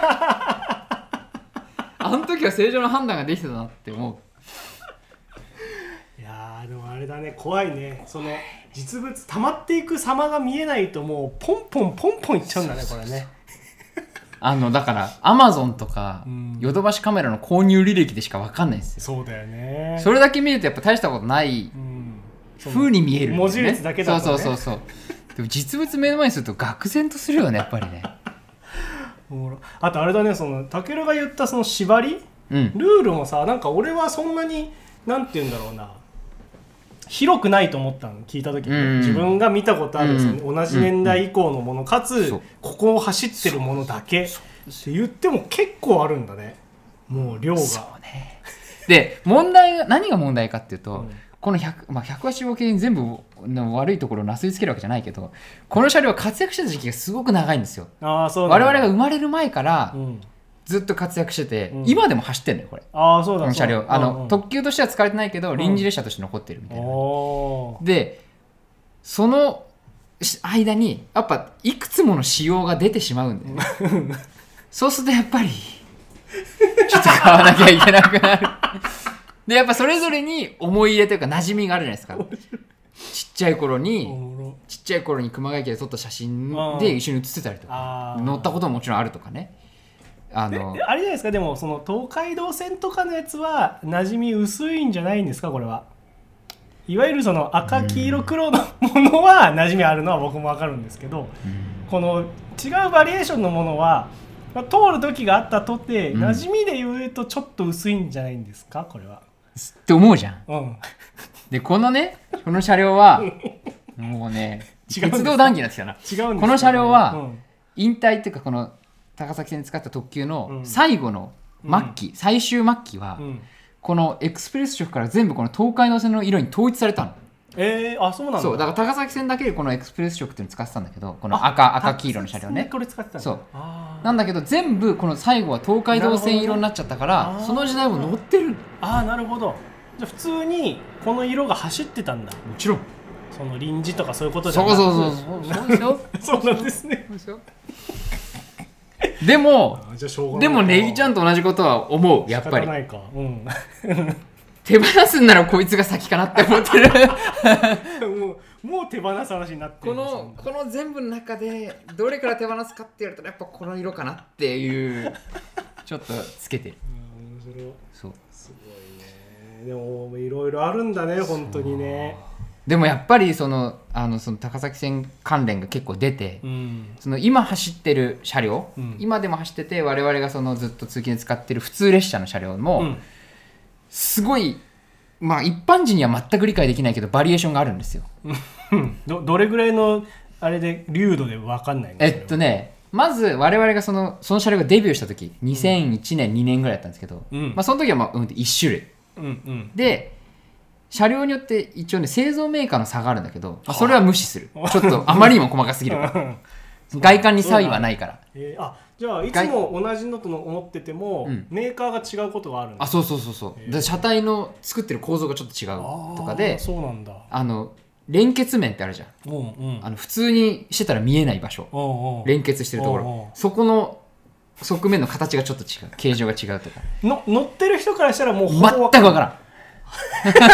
あの時は正常な判断ができてたなって思う。 いやでもあれだね怖いねその実物溜まっていく様が見えないともうポンポンポンポンいっちゃうんだねこれねあのだからアマゾンとかヨドバシカメラの購入履歴でしか分かんないんですよ。 そうだよね。 それだけ見るとやっぱ大したことない風に見える、ね、 文字列だけだとね。 そうそうそうそうでも実物目の前にすると愕然とするよねやっぱりねあとあれだねそのタケルが言ったその縛り、うん、ルールもさなんか俺はそんなになんて言うんだろうな広くないと思ったの聞いた時に、うん、自分が見たことある、うん、その同じ年代以降のもの、うん、かつここを走ってるものだけって言っても結構あるんだねもう量が。 そうねで問題が何が問題かっていうと、うん、このひゃく、まあ、ひゃくはちじゅうご系に全部の悪いところをなすりつけるわけじゃないけどこの車両は活躍してた時期がすごく長いんですよ。 あそうなんだ。 我々が生まれる前から、うんずっと活躍してて、うん、今でも走ってるのよこれ。 あそうだこの車両あの、うんうん、特急としては使われてないけど、うん、臨時列車として残ってるみたいな、うん、でその間にやっぱいくつもの仕様が出てしまうんだよねそうするとやっぱりちょっと買わなきゃいけなくなるでやっぱそれぞれに思い入れというか馴染みがあるじゃないですかちっちゃい頃にちっちゃい頃に熊谷駅で撮った写真で一緒に写ってたりとか乗ったことももちろんあるとかね。 あのあれじゃないですかでもその東海道線とかのやつは馴染み薄いんじゃないんですかこれは。いわゆるその赤黄色黒のものは馴染みあるのは僕も分かるんですけど、この違うバリエーションのものは通る時があったとて、うん、馴染みで言うとちょっと薄いんじゃないんですかこれはって思うじゃん、 うん、 でこのねこの車両はもうね鉄道談義になってきたな。違うんです、ね、この車両は引退っていうかこの高崎線で使った特急の最後の末期、うん、最終末期は、うん、このエクスプレス色から全部この東海道線の色に統一されたの。 えー、あそうなんだ。 そうだから高崎線だけでこのエクスプレス色っていうのを使ってたんだけどこの赤赤黄色の車両ねこれ使ってたんだ。 そうなんだけど全部この最後は東海道線色になっちゃったから、ね、その時代も乗ってる。 ああなるほど。じゃあ普通にこの色が走ってたんだ。 もちろんその臨時とかそういうことじゃなくて。 そうそうそうそうそうですよそうなんですね。そうですよでもでもネギちゃんと同じことは思うやっぱり。 ないか、うん、 手放すんならこいつが先かなって思ってるもう、もう手放す話になってる。 このこの全部の中でどれから手放すかって言われたらやっぱこの色かなっていうちょっとつけてる。 うんそれそうすごいね。でもいろいろあるんだね本当にね。 でもやっぱりそのあのその高崎線関連が結構出て、うん、その今走ってる車両、うん、今でも走ってて我々がそのずっと通勤で使ってる普通列車の車両も、うん、すごいまあ一般人には全く理解できないけどバリエーションがあるんですよど, どれぐらいのあれで流度で分かんないの？ えっとねまず我々がそのその車両がデビューした時にせんいちねん、うん、にねんぐらいだったんですけど、うんまあ、その時はまあ、うん、いち種類、うんうん、で車両によって一応ね製造メーカーの差があるんだけど、まあ、それは無視するちょっとあまりにも細かすぎるから外観に差異はないから、 えー、あじゃあいつも同じのと思ってても、うん、メーカーが違うことがあるんだ。 あそうそうそうそう、えー、車体の作ってる構造がちょっと違うとかでそうなんだ。 あの連結面ってあるじゃん、うんうん、あの普通にしてたら見えない場所、うんうん、連結してるところ、うんうん、そこの側面の形がちょっと違う形状が違うとかの乗ってる人からしたらもうほぼ全く分からん全く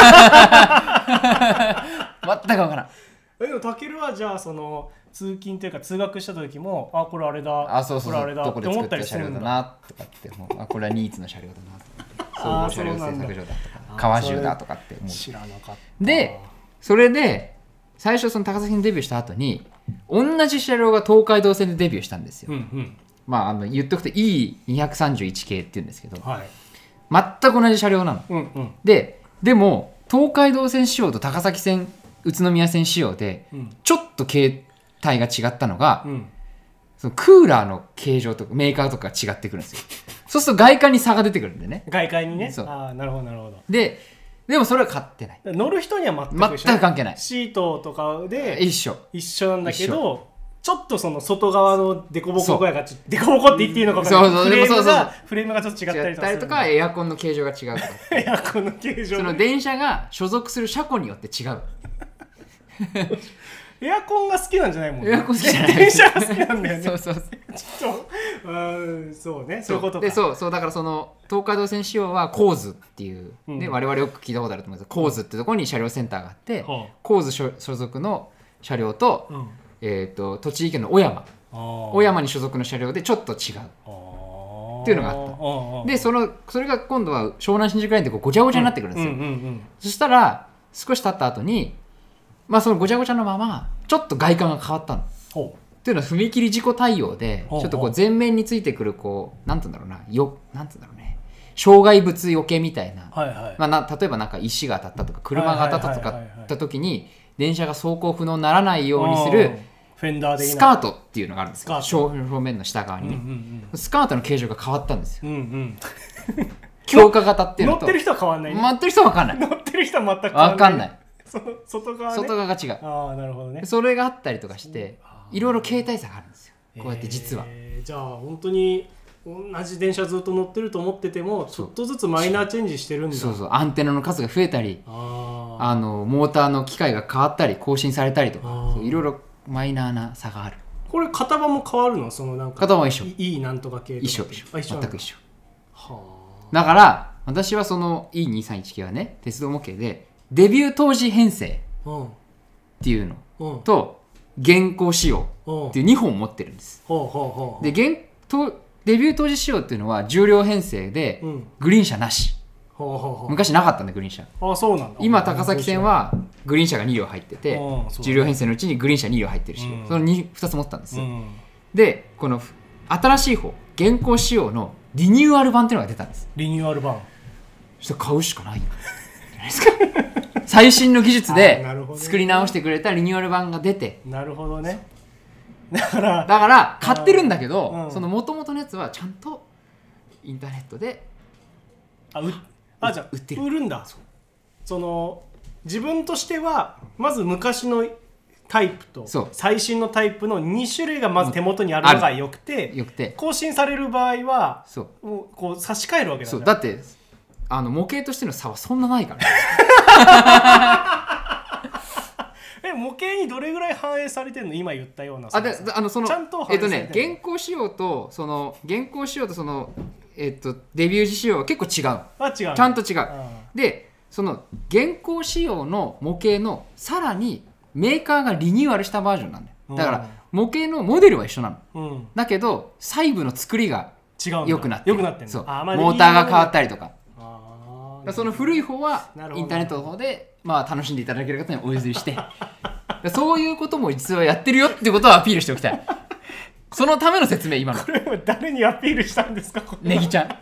分からん。 でもタケルはじゃあその通勤というか通学した時もあこれあれだあそうそうこれあれだって思ったりするんだ。 どこで作った車両だなとかってもあこれはニーツの車両だな総合車両製作所だとか川中だとかって思う。 知らなかった。 でそれで最初その高崎線デビューした後に同じ車両が東海道線でデビューしたんですよ、うんうん、まあ、あの言っとくと イーにひゃくさんじゅういち 系って言うんですけど、はい、全く同じ車両なの、うんうん、ででも東海道線仕様と高崎線宇都宮線仕様でちょっと形態が違ったのが、うん、そのクーラーの形状とかメーカーとか違ってくるんですよ。そうすると外観に差が出てくるんでね。 外観にね。そう。ああ、なるほどなるほど。 ででもそれは買ってない。 乗る人には全く一緒。 全く関係ない。 シートとかで一緒一緒なんだけど、ちょっとその外側のデコボコ具合がちょっとデコボコって言っていいのか分からない。そうそう、フレームがフレームがちょっと違ったりとかする。 とかエアコンの形状が違うとか。 エアコンの形状。 その電車が所属する車庫によって違う。 エアコンが好きなんじゃないもんね。 エアコン好きじゃない。 電車が好きなんだよね。 そうそうそう。 ちょっと、うん、そうね、そういうことか。 で、そうそう、だからその東海道線仕様はコーズっていう、ね、うん、我々よく聞いたことあると思うんですけど、コーズってところに車両センターがあって、うん、コーズ所属の車両と、うん、えっと栃木県の小山、小山に所属の車両でちょっと違うっていうのがあった。で、そのそれが今度は湘南新宿ラインでこうごちゃごちゃになってくるんですよ。そしたら少し経った後に。まあそのごちゃごちゃのままちょっと外観が変わったの。っていうのは踏切事故対応でちょっとこう前面についてくるこうなんていうんだろうなよなんていうんだろうね障害物よけみたいな、はいはい、まあ、な例えばなんか石が当たったとか車が当たったとかった時に電車が走行不能にならないようにするフェンダー的なスカートっていうのがあるんですよ。正面の下側にね、うんうんうん、スカートの形状が変わったんですよ。うんうん、強化型っていうのと乗ってる人は変わんない、ね、 乗ってる人は分かんない。 乗ってる人は全く変わんない。 分かんない。 外側ね、 外側が違う。 ああ、なるほどね。 それがあったりとかしていろいろ形態差があるんですよ、こうやって実は、 えー、じゃあ本当に同じ電車ずっと乗ってると思っててもちょっとずつマイナーチェンジしてるんだ。 そうそう、アンテナの数が増えたり、ああのモーターの機械が変わったり更新されたりとかいろいろマイナーな差がある。 これ型番も変わるの？そのなんか型番は一緒。 いいなんとか系とか一緒一緒、全く一緒。 はあ、だから私はその イーにひゃくさんじゅういち 系はね鉄道模型でデビュー当時編成っていうの、うん、と現行仕様っていうにほん持ってるんです。で現デビュー当時仕様っていうのは重量編成でグリーン車なし、うん、昔なかったんでグリーン車。 あ、そうなんだ。 今高崎線はグリーン車がに両入ってて重量編成のうちにグリーン車に両入ってるし、うん、その 2, 2つ持ったんですよ、うん、でこの新しい方現行仕様のリニューアル版っていうのが出たんです。 リニューアル版そしたら買うしかないんじゃないですか。最新の技術で作り直してくれたリニューアル版が出て、 なるほどね。だからだから買ってるんだけど、うん、その元々のやつはちゃんとインターネットであうあじゃあ売ってる売るんだ。 そ, その自分としてはまず昔のタイプと最新のタイプのに種類がまず手元にあるのがよくて、 よくて更新される場合はそうもうこう差し替えるわけだ。 そうだってあの模型としての差はそんなないからえ模型にどれぐらい反映されてるの？今言ったようなあであのそのちゃんと反映されてるの？ えっとね現行仕様とその現行仕様とそのえっとデビュー時仕様は結構違う。 あ違う、 ちゃんと違う。でその現行仕様の模型のさらにメーカーがリニューアルしたバージョンなんだよ。だから模型のモデルは一緒なの、うん、だけど細部の作りが良くなってる。 良くなってる。 そう、まあ、モーターが変わったりとか。その古い方はインターネットの方で、まあ、楽しんでいただける方にお譲りしてそういうことも実はやってるよっていうことをアピールしておきたい。そのための説明今の。 これは誰にアピールしたんですか？ ネギちゃん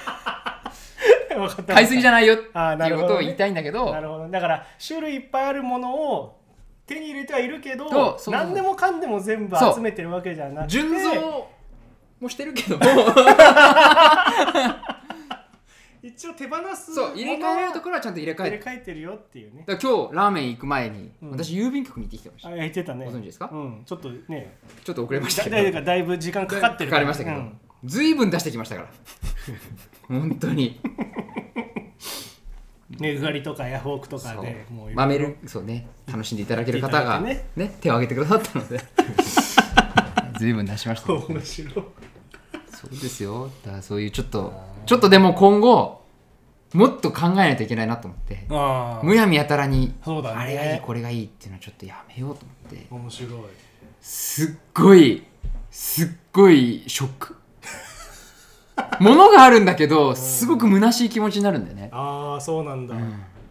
買いすぎじゃないよっていうことを言いたいんだけど。 なるほど。だから種類いっぱいあるものを手に入れてはいるけど何でもかんでも全部集めてるわけじゃなくて純増もしてるけども一応手放すそう入れ替えるところはちゃんと入れ替えて入れ替えてるよっていうね。 だから今日ラーメン行く前に、うん、私郵便局に行ってきてました。 あ、言ってたね。 ご存知ですか？ うん、ちょっとねちょっと遅れましたけどだ, だいぶ時間かかってるかかりましたけど、うん、ずいぶん出してきましたから本当にねぐがりとかヤフオクとかでもうまめるそうね楽しんでいただける方がね、ね手を挙げてくださったのでずいぶん出しました、ね、 面白い。 そうですよ。だからそういうちょっとちょっとでも今後もっと考えないといけないなと思って、あむやみやたらにそうだ、ね、 あれがいいこれがいいっていうのはちょっとやめようと思って。 面白い。 すっごいすっごいショック物があるんだけどすごく虚しい気持ちになるんだよね。 ああそうなんだ、うん、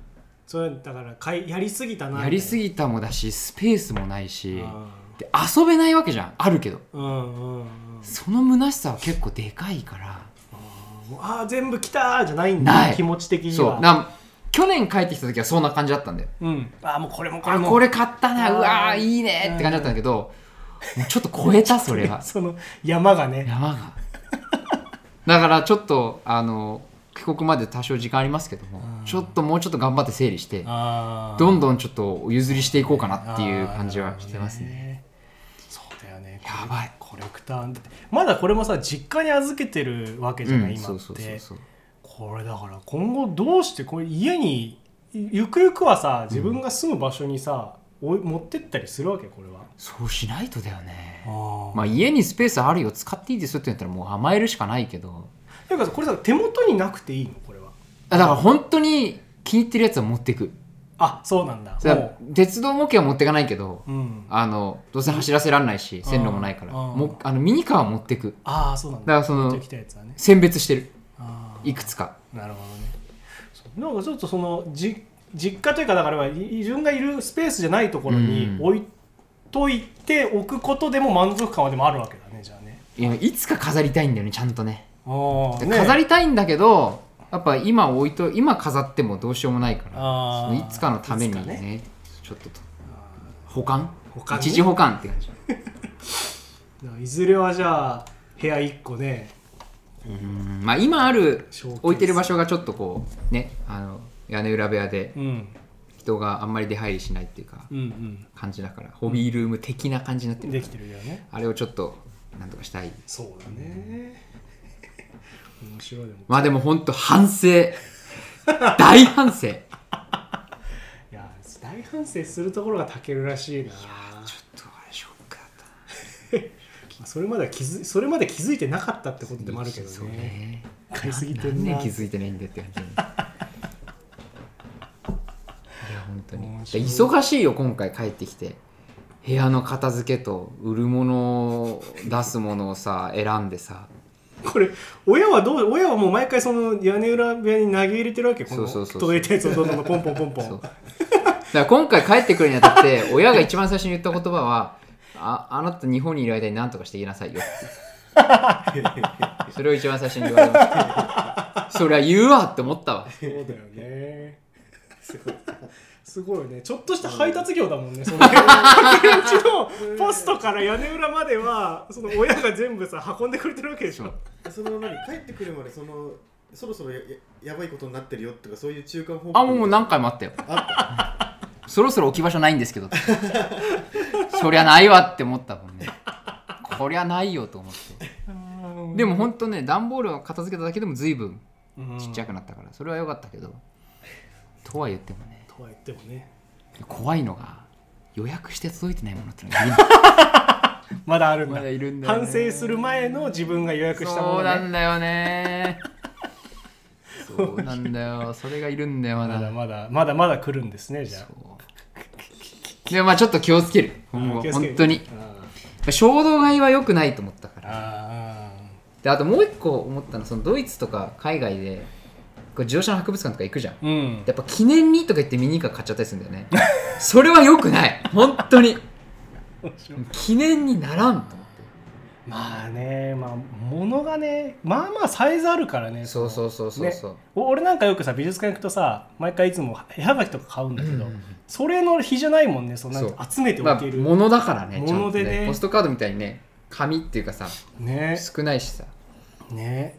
それだからかいやりすぎたなやりすぎたもだしスペースもないしで遊べないわけじゃんあるけど、うんうんうん、その虚しさは結構でかいからああ全部来たーじゃないんだ気持ち的にはそうな去年帰ってきた時はそんな感じだったんだよ、 うん、あもうこれもこれもこれ買ったなうわーいいねって感じだったんだけどもうちょっと超えたそれはその山がね山がだからちょっとあの帰国まで多少時間ありますけどもちょっともうちょっと頑張って整理してどんどんちょっと譲りしていこうかなっていう感じはしてますね。 そうだよねやばいコレクターまだこれもさ実家に預けてるわけじゃない、うん、今ってこれだから今後どうしてこれ家にゆくゆくはさ自分が住む場所にさ、うん、持ってったりするわけこれはそうしないとだよねあ、まあ、家にスペースあるよ使っていいですよって言ったらもう甘えるしかないけどだからこれさ手元になくていいのこれはだから本当に気に入ってるやつは持っていくあそうなんだ鉄道模型は持っていかないけど、うん、あのどうせ走らせられないし、うん、線路もないから、うん、もあのミニカーは持っていくああそうなんだだからその、ね、選別してるいくつかなるほどねなんかちょっとそのじ実家というかだから自分がいるスペースじゃないところに置いといておくことでも満足感はでもあるわけだねじゃあねい, いつか飾りたいんだよねちゃんと ね, ね飾りたいんだけどやっぱ今置いと今飾ってもどうしようもないからそのいつかのために ね, ねちょっと保管保管、ね、一時保管って感じいずれはじゃあ部屋いっこねうんまあ今ある置いてる場所がちょっとこうねあの屋根裏部屋で人があんまり出入りしないっていうか感じだから、うんうん、ホビールーム的な感じになってる、 できてるよねあれをちょっとなんとかしたいそうだね面白いでもまあでもほんと反省大反省いや大反省するところがタケルらしいな。いやちょっとあれショックだったなそれまでは気づそれまで気づいてなかったってことでもあるけど ね, そうね買いすぎてんな何年気づいてないんだって感じ本当に忙しいよ今回帰ってきて部屋の片付けと売るものを出すものをさ選んでさこれ親はどう親はもう毎回その屋根裏部屋に投げ入れてるわけこの届いたやつをどんどんポンポンポンポンだから今回帰ってくるにあたって親が一番最初に言った言葉は あ, あなた日本にいる間に何とかして言いなさいよってそれを一番最初に言われましたそれは言うわって思ったわそうだよねすごいよねちょっとした配達業だもんねそのうちのポストから屋根裏まではその親が全部さ運んでくれてるわけでしょその何帰ってくるまでそのそろそろ や, やばいことになってるよとかそういう中間報告あもう何回もあったよあそろそろ置き場所ないんですけどそりゃないわって思ったもんねこりゃないよと思ってでもほんとね段ボールを片付けただけでも随分ちっちゃくなったからそれは良かったけどとは言ってもねとは言ってもね怖いのが予約して届いてないものってのがいるまだあるんだ、 まだいるんだよね、 反省する前の自分が予約したもの、ね、 そうなんだよねそうなんだよそれがいるんだよまだまだまだまだまだ来るんですねじゃあでもまあちょっと気をつける今後本当に衝動買いは良くないと思ったからあであともう一個思ったのはそのドイツとか海外でこれ自動車の博物館とか行くじゃん、うん、やっぱ記念にとか言ってミニカー買っちゃったりするんだよねそれは良くない本当に記念にならんと思ってまあねまあ物がねまあまあサイズあるからねそうそうそうそうそう、ね、 俺なんかよくさ美術館行くとさ毎回いつも絵はがきとか買うんだけど、うん、それの比じゃないもんねそのなんか集めておける、 まあ、物だからね物でねポストカードみたいにね紙っていうかさ、ね、少ないしさね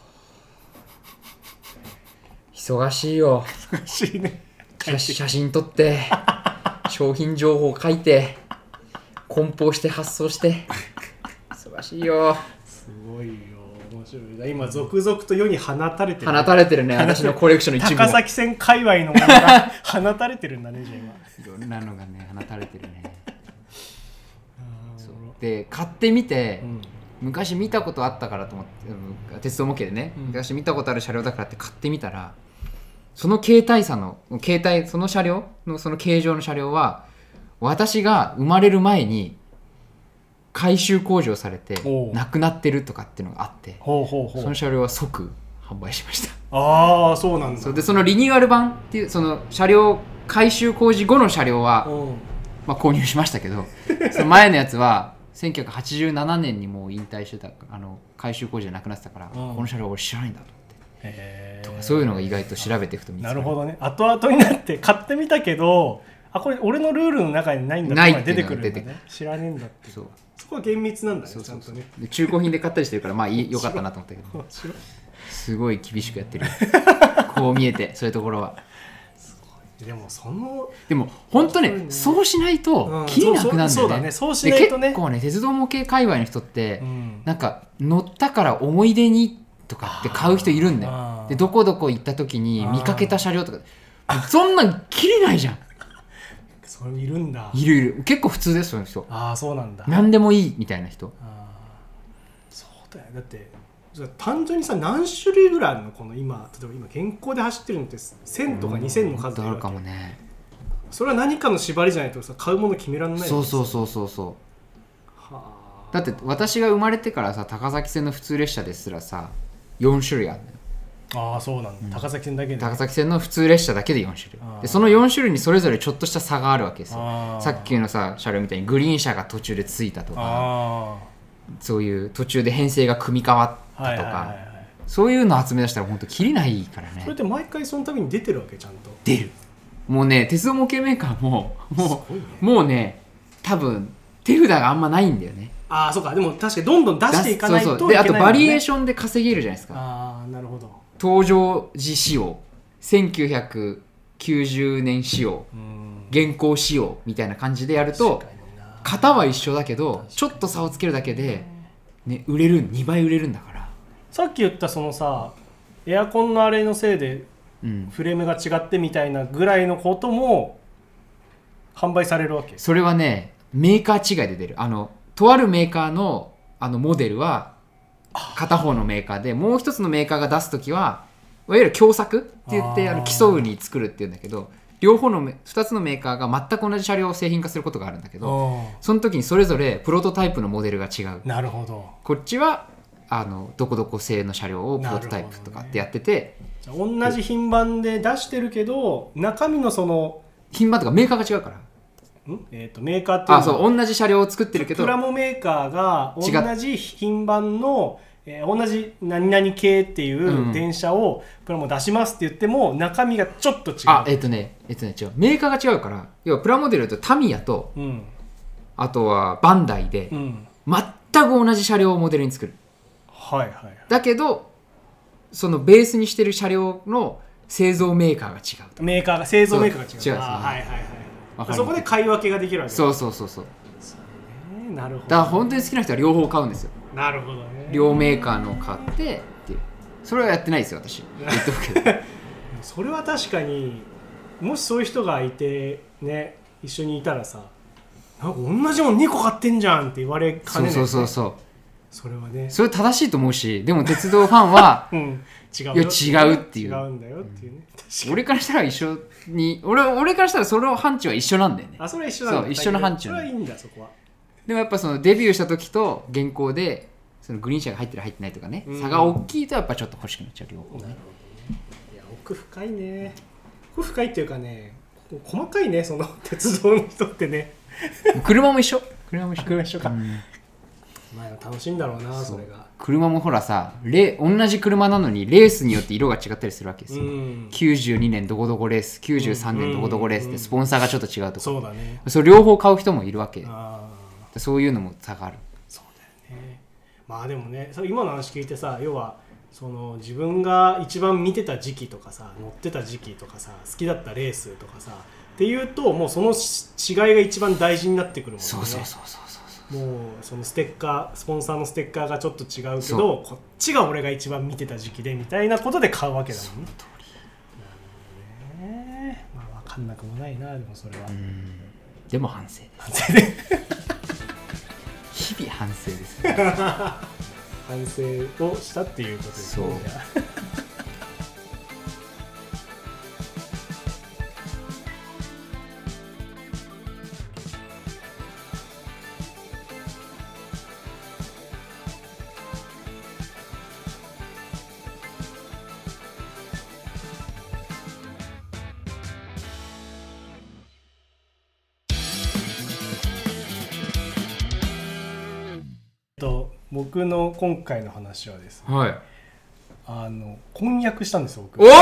忙しいよ忙しいね写真撮って商品情報書いて梱包して発送して忙しいよすごいよ面白い今続々と世に放たれてる放たれてるね私のコレクションの一部高崎線界隈のものが放たれてるんだねじゃあ今いろんなのがね放たれてるねそうで買ってみて、うん昔見たことあったからと思って鉄道模型でね、うん、昔見たことある車両だからって買ってみたらその形態差の形態その車両のその形状の車両は私が生まれる前に回収工事をされてなくなってるとかっていうのがあってほうほうほうその車両は即販売しました。 ああそうなんだ。 そうでそのリニューアル版っていうその車両改修工事後の車両は、まあ、購入しましたけどその前のやつはせんきゅうひゃくはちじゅうななねんにもう引退してたあの改修工事じゃなくなってたから、この車両俺知らないんだと思ってへとかそういうのが意外と調べていくと見つかる。 なるほどね。後々になって買ってみたけどあこれ俺のルールの中にないんだって出てくるんだね。知らねえんだって。そうそこは厳密なんだね。そうそうそうちゃんとね。 で中古品で買ったりしてるからまあいいよかったなと思ったけどすごい厳しくやってるこう見えてそういうところはでもそのでも本当ね、ねそうしないと切れなくなるんだよね。うん、そうそうそうだね。そうしないとね。結構ね鉄道模型界隈の人って、うん、なんか乗ったから思い出にとかって買う人いるんだよ。でどこどこ行った時に見かけた車両とかそんなん切れないじゃん。 それいるんだ。 いるいる結構普通ですその人。 ああそうなんだ。 何でもいいみたいな人。 あそうだよ。だって単純にさ何種類ぐらいあるのこの今例えば今現行で走ってるのってせんとかにせんの数あるかもね。 それは何かの縛りじゃないとさ買うもの決められない。 そうそうそうそうそう。はあ。だって私が生まれてからさ高崎線の普通列車ですらさよん種類あるのよ。 ああそうなんだ、うん、高崎線だけで、 高崎線の普通列車だけでよん種類でそのよん種類にそれぞれちょっとした差があるわけですよ。さっきのさ車両みたいにグリーン車が途中でついたとかそういう途中で編成が組み替わったとか、はいはいはいはい、そういうの集め出したら本当切りないからね。 それって毎回その度に出てるわけちゃんと出る。もうね鉄道模型メーカーももう、ね、もうね多分手札があんまないんだよね。 ああそうか。でも確かにどんどん出していかないといけないもんね。 そうそうであとバリエーションで稼げるじゃないですか。 ああなるほど。 登場時仕様せんきゅうひゃくきゅうじゅうねん仕様現行仕様みたいな感じでやると型は一緒だけどちょっと差をつけるだけで、ね、売れるにばい売れるんだから。 さっき言ったそのさエアコンのあれのせいでフレームが違ってみたいなぐらいのことも販売されるわけ。 それはねメーカー違いで出る。あのとあるメーカーのあのモデルは片方のメーカーでもう一つのメーカーが出すときはいわゆる共作って言ってあの競うに作るっていうんだけど両方のふたつのメーカーが全く同じ車両を製品化することがあるんだけどその時にそれぞれプロトタイプのモデルが違う。 なるほど。 こっちはあのどこどこ製の車両をプロトタイプとかってやってて、ね、 じゃ同じ品番で出してるけど中身のその品番とかメーカーが違うからん、えー、とメーカーっていうのはあそう同じ車両を作ってるけどプラモメーカーが同じ品番のえー、同じ何々系っていう電車をプラモ出しますって言っても中身がちょっと違う。 あえっ、ー、とねえっ、ー、とね違うメーカーが違うから要はプラモデルとタミヤと、うん、あとはバンダイで、うん、全く同じ車両をモデルに作る。 はいはいはい。 だけどそのベースにしてる車両の製造メーカーが違うと。 メーカーが製造メーカーが違う。 違うんですよ、ね。 あはいはいはい。そこで買い分けができるわけ。 そうそうそうそう。 えー、なるほど、ね。 だから本当に好きな人は両方買うんですよ。 なるほどね。 両メーカーのを買ってっていうそれはやってないですよ私言っとくけどそれは確かにもしそういう人がいてね一緒にいたらさなんか同じもんにこ買ってんじゃんって言われかねない、ね、 そうそうそうそうそれはねそれ正しいと思うしでも鉄道ファンは、うん、違うよいや違うっていう違うんだよっていうね、 うん、俺からしたら一緒に 俺, 俺からしたらその範疇は一緒なんだよね。 あそれは一緒なんだ。 そう一緒の範疇。 それはいいんだそこは。 でもやっぱそのデビューした時と現行でそのグリーン車が入ってる入ってないとかね、うん、差が大きいとやっぱちょっと欲しくなっちゃう両方ね。なるほどね。 いや奥深いね。奥深いっていうかね細かいねその鉄道の人ってね車も一緒車も一緒車一緒か、うん、まあ楽しいんだろうな そ, それが。 車もほらさレ同じ車なのにレースによって色が違ったりするわけですよ、うん、きゅうじゅうにねんどこどこレースきゅうじゅうさんねんどこどこレースってスポンサーがちょっと違うとか、 そうだね。 それ両方買う人もいるわけ。あそういうのも差がある。 そうだよね。まあでもね今の話聞いてさ要はその自分が一番見てた時期とかさ乗ってた時期とかさ好きだったレースとかさっていうともうその違いが一番大事になってくるもんね。 そうそうそうそうもうそのステッカースポンサーのステッカーがちょっと違うけどこっちが俺が一番見てた時期でみたいなことで買うわけだもんね。その通り。なるほどね。まあ分かんなくもないなでもそれは。うんでも反省です。 反省で日々反省ですね。 反省をしたっていうことですね。そう僕の今回の話はですね、 はい、 あの婚約したんですよ僕。 おーい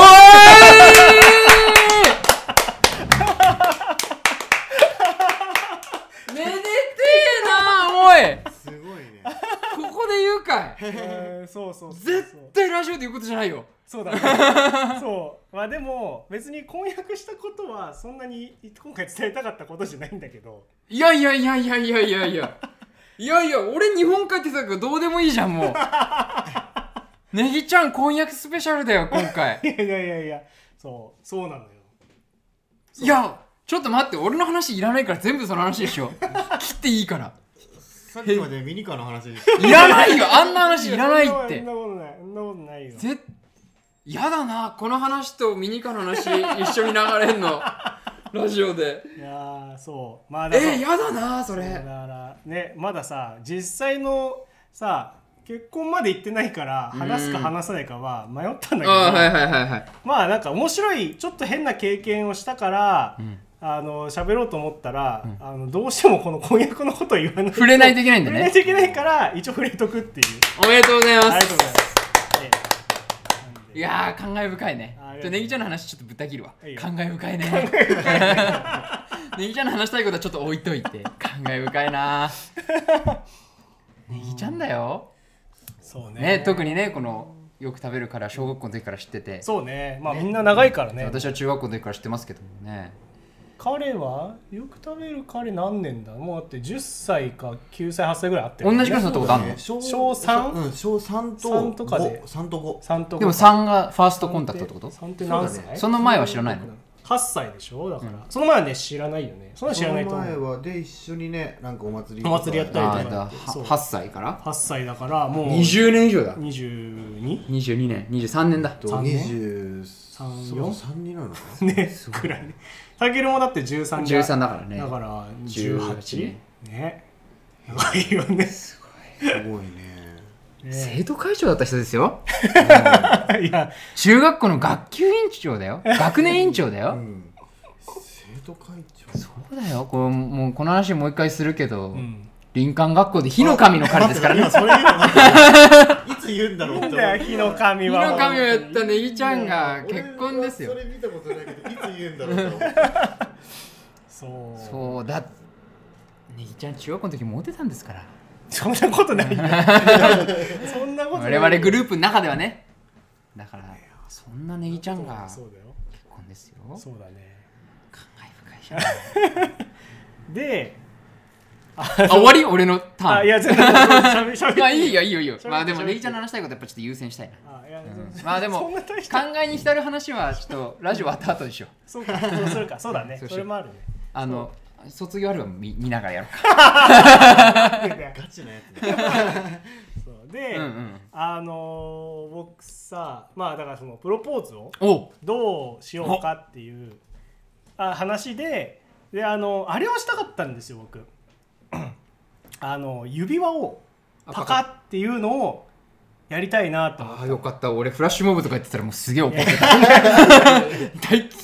めでてえなおい。 すごいね。 ここで言うかい。 えー、そうそうそうそう絶対ラジオで言うことじゃないよ。 そうだねそうまあでも別に婚約したことはそんなに今回伝えたかったことじゃないんだけど、 いやいやいやいやいやいやいやいやいや俺日本帰ってたからどうでもいいじゃんもうネギちゃん婚約スペシャルだよ今回。 いやいやいやいやそうそうなのよ。 いやちょっと待って、俺の話いらないから全部その話でしょ切っていいから。 さっきまでミニカーの話でいらないよ、あんな話いらないって。 そんなことないそんなことないよ。 ぜやだなこの話とミニカーの話一緒に流れんのラジオで。 いやーそうまあだからえー、やだなそれ。 だからねまださ実際のさ結婚まで行ってないから話すか話さないかは迷ったんだけど、 あはいはいはいはい、 まあなんか面白いちょっと変な経験をしたから、うん、あの喋ろうと思ったら、うん、あのどうしてもこの婚約のことを言わないと触れないといけないんだね。 触れないといけないから一応触れとくっていう。 おめでとうございます。 ありがとうございます。 いやー感慨深いね。じゃネギちゃんの話ちょっとぶった切るわ。感慨深いね。ネギちゃんの話したいことはちょっと置いといて。感慨深いな。ネギちゃんだよ。 そうね。 ね特にねこのよく食べるから小学校の時から知ってて。 そうね。まあみんな長いからね。 私は中学校の時から知ってますけどもね。 彼はよく食べる彼何年だ。もうだってじゅっさいかきゅうさいはっさいぐらいあってる、 ね、同じクラスのとこあんの？ 小 さん？ うん小さんとさんとかでさんとご。 さんとごでもさんがファーストコンタクトってこと？ さんって何歳？ そ,、ね、 その前は知らないの？ はっさいでしょ。だから、うん、その前はね知らないよね。その前知らないと思う。 その前はで一緒にねなんかお祭りお祭りやったりとか。 はっさいからはっさいだからもうにじゅうねん以上だ。 にじゅうに？ にじゅうにねんにじゅうさんねんだ。 にじゅうさん、よんになのかなねくらいね。たけるもだってじゅうさんじゅうさんだからね。 だからじゅうはちね。長いよね。 すごい。すごいね。 生徒会長だった人ですよ。 いや中学校の学級委員長だよ。学年委員長だよ。うん、 生徒会長。 そうだよ。こうもうこの話もう一回するけど、うん、林間学校で火の神の彼ですからね。 それ言うのいつ言うんだろうって。 なんだよ火の神は。 火の神をやったネギちゃんが結婚ですよ。 それ見たことないけどいつ言うんだろうって思って。 そうそうだ。ネギちゃん中学校の時モテたんですから。 そんなことないよ。そんなことない。 我々グループの中ではね。だからそんなネギちゃんが結婚ですよ。 そうだね。 感慨深いじゃん。 で、 あ終わり俺のターン。 あいや全然しゃべ。 まあいいよいいよいいよ。まあでもネギちゃんの話したいことやっぱちょっと優先したいな。あいや、うん、まあでも考えに浸る話はちょっとラジオ終わった後でしょ。 そうかそうするかそうだね。それもあるね。 あの。卒業アルバム 見, 見ながらやろうか。 ガチなやつね。 そうで、うんうん、あのー、僕さまあだからそのプロポーズをどうしようかっていうあ話でであのあれをしたかったんですよ僕。あの指輪をパカっていうのをやりたいなと思って。 あよかった。俺フラッシュモブとか言ってたらもうすげえ怒ってた。大嫌い。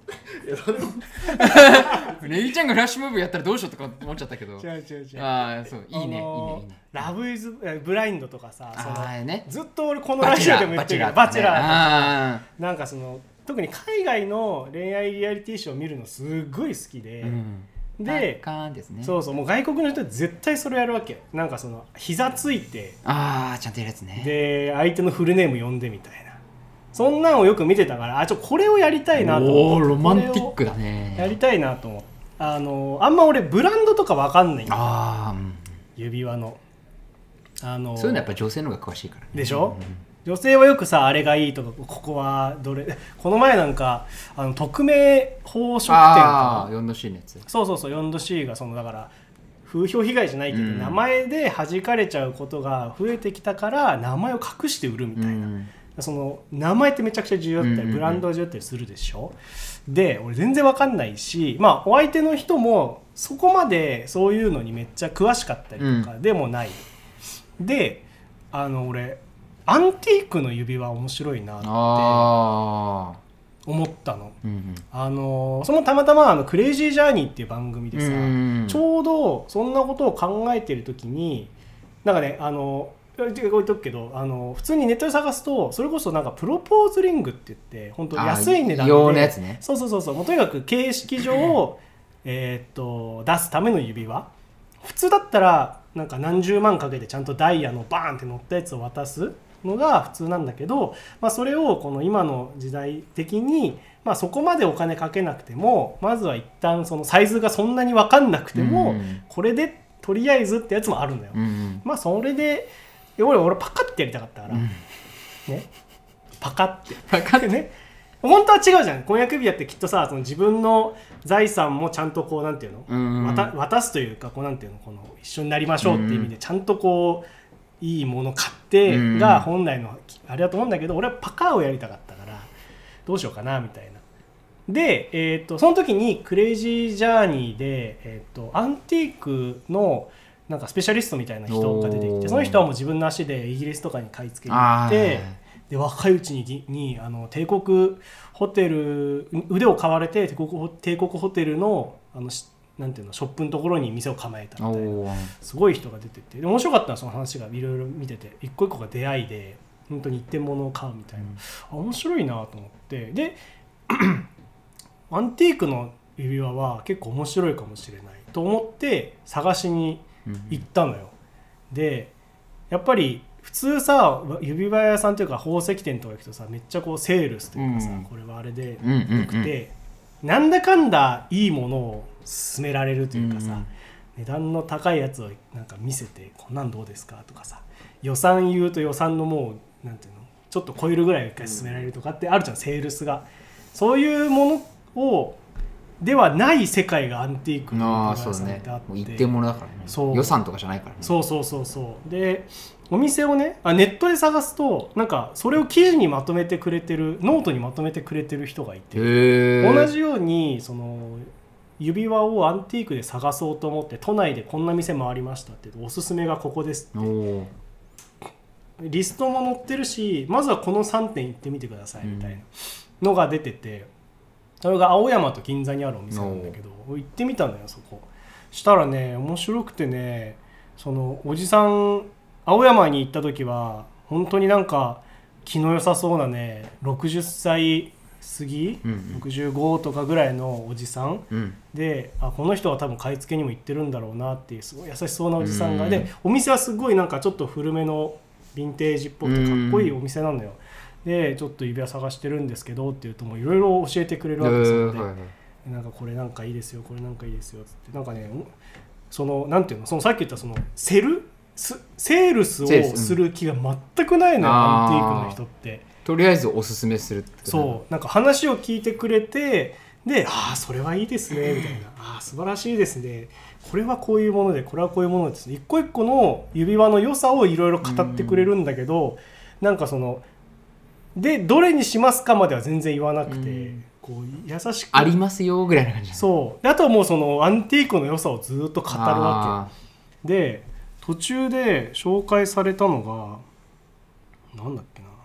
ネギちゃんがフラッシュムーブやったらどうしようとか思っちゃったけど。 違う違う違う。 ああそういいね、あのー、いいねいいね。 ラブイズブラインドとかさ、そのあ、ね、 ずっと俺このラジオでも言ってるけどバチェラーとかなんかその特に海外の恋愛リアリティショーを見るのすっごい好きで、うん、で、 ですね、 そうそうもう外国の人は絶対それやるわけ。なんかその膝ついて、 ああちゃんとやるやつね。 で相手のフルネーム呼んでみたいな。そんなんをよく見てたからあちょこれをやりたいなと思って。 おーロマンティックだね。 やりたいなと思って。あのあんま俺ブランドとかわかんないんだよ。 あ、うん、 指輪のあのそういうのやっぱ女性の方が詳しいからね。 でしょ、うん、女性はよくさあれがいいとかここはどれこの前なんかあの匿名宝飾店かなよんドシー のやつ。 そうそうそう よんドシー がそのだから風評被害じゃないけど、うん、名前で弾かれちゃうことが増えてきたから名前を隠して売るみたいな、うん、その名前ってめちゃくちゃ重要だったり、うんうんうん、ブランドが重要だったりするでしょ。で俺全然わかんないし、まあお相手の人もそこまでそういうのにめっちゃ詳しかったりとかでもない、うん、であの俺アンティークの指輪面白いなって思ったの、うんうん、あのそのたまたまあのクレイジージャーニーっていう番組でさ、うんうん、ちょうどそんなことを考えてる時になんかねあの置いとくけど、あの普通にネットで探すとそれこそなんかプロポーズリングって言って本当安い値段で用のやつね。 そうそうそうそう、もうとにかく形式上をえっと出すための指輪。普通だったらなんか何十万かけてちゃんとダイヤのバーンって乗ったやつを渡すのが普通なんだけど、まあ、それをこの今の時代的に、まあ、そこまでお金かけなくてもまずは一旦そのサイズがそんなに分かんなくても、うん、これでとりあえずってやつもあるんだよ、うん、まあそれで俺俺パカッてやりたかったから、うん、ねパカッてパカッてね本当は違うじゃん。婚約指輪ってきっとさ、その自分の財産もちゃんとこうなんていうの、うんうん、渡, 渡すというかこうなんていうの、この一緒になりましょうっていう意味でちゃんとこういいもの買ってが本来のあれだと思うんだけど、俺はパカーをやりたかったからどうしようかなみたいな。で、えー、とその時にクレイジージャーニーで、えー、とアンティークのなんかスペシャリストみたいな人が出てきて、その人はもう自分の足でイギリスとかに買い付けに行って、で若いうちににあの帝国ホテル腕を買われて帝国、帝国ホテル の, あのなんていうのショップのところに店を構えたみたいなすごい人が出てて、で面白かったのはその話がいろいろ見てて、一個一個が出会いで本当に一点物を買うみたいな、うん、面白いなと思って、でアンティークの指輪は結構面白いかもしれないと思って探しに行ったのよ、うん、でやっぱり普通さ指輪屋さんというか宝石店とか行くとさめっちゃこうセールスというかさ、うん、これはあれでよくて、うんうんうん、なんだかんだいいものを勧められるというかさ、うんうん、値段の高いやつをなんか見せてこんなんどうですかとかさ、予算言うと予算のもうなんていうのちょっと超えるぐらい一回勧められるとかってあるじゃん、セールスが。そういうものをではない世界がアンティークの指輪屋さんってあって、 もう一点物だからね。予算とかじゃないからね。 そうそうそうそうでお店をねあネットで探すとなんかそれを記事にまとめてくれてるノートにまとめてくれてる人がいて、同じようにその指輪をアンティークで探そうと思って都内でこんな店回りましたっておすすめがここですってリストも載ってるし、まずはこのさんてん行ってみてくださいみたいなのが出てて、それが青山と銀座にあるお店なんだけど行ってみたんだよそこ。したらね面白くてね、そのおじさん青山に行った時は本当になんか気の良さそうなねろくじゅっさい過ぎ、うんうん、ろくじゅうごとかぐらいのおじさん、うん、であこの人は多分買い付けにも行ってるんだろうなっていうすごい優しそうなおじさんが、うん、でお店はすごいなんかちょっと古めのヴィンテージっぽくてかっこいいお店なんだよ。でちょっと指輪探してるんですけどって言うともういろいろ教えてくれるわけですよね、えーはいはい、なんかこれなんかいいですよこれなんかいいですよってなんかねそのなんていうのそのさっき言ったそのセルセールスをする気が全くないのよ、うん、アンティークの人って。 とりあえずおすすめするってそうなんか話を聞いてくれて、でああそれはいいですねみたいなああ素晴らしいですねこれはこういうものでこれはこういうものですね一個一個の指輪の良さをいろいろ語ってくれるんだけど、うん、なんかそのでどれにしますかまでは全然言わなくて、うん、こう優しくありますよぐらいの感じ。 そうであとはもうそのアンティークの良さをずっと語るわけで、途中で紹介されたのがなんだっけな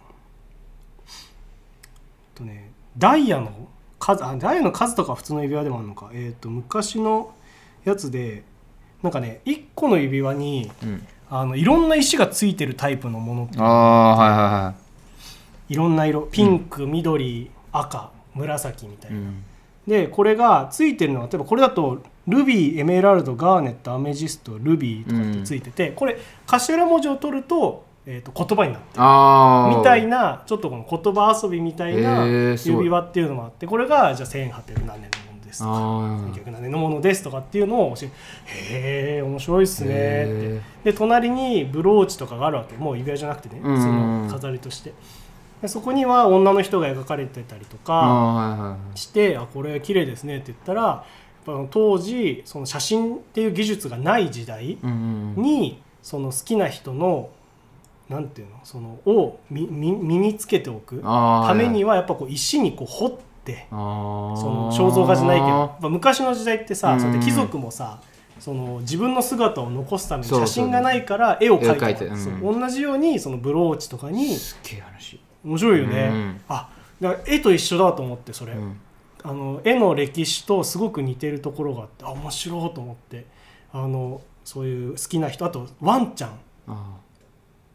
とねダイヤの数あダイヤの数とか普通の指輪でもあるのか、えーと昔のやつでなんかねいっこの指輪に、うん、あのいろんな石がついてるタイプのものってああはいはいはいいろんな色ピンク、うん、緑赤紫みたいな、うん、でこれがついてるのは例えばこれだとルビーエメラルドガーネットアメジストルビーとかってついてて、うん、これ頭文字を取ると、えー、と言葉になってるみたいなちょっとこの言葉遊びみたいな指輪っていうのもあって、これがじゃあせんはっぴゃくなんねんのものですとかせんきゅうひゃくなんねんのものですとかっていうのを教えてへえ面白いっすねってで隣にブローチとかがあるわけもう指輪じゃなくてね、うん、その飾りとしてでそこには女の人が描かれてたりとかしてあこれ綺麗ですねって言ったらやっぱ当時その写真っていう技術がない時代にその好きな人のなんていうのそのを身につけておくためにはやっぱこう石にこう彫ってその肖像画じゃないけどやっぱ昔の時代ってさそうやって貴族もさその自分の姿を残すために写真がないから絵を描いて同じようにそのブローチとかにすっげえ話面白いよね、うん、あだから絵と一緒だと思ってそれ、うん、あの絵の歴史とすごく似てるところがあってあ面白いと思ってあのそういう好きな人あとワンちゃん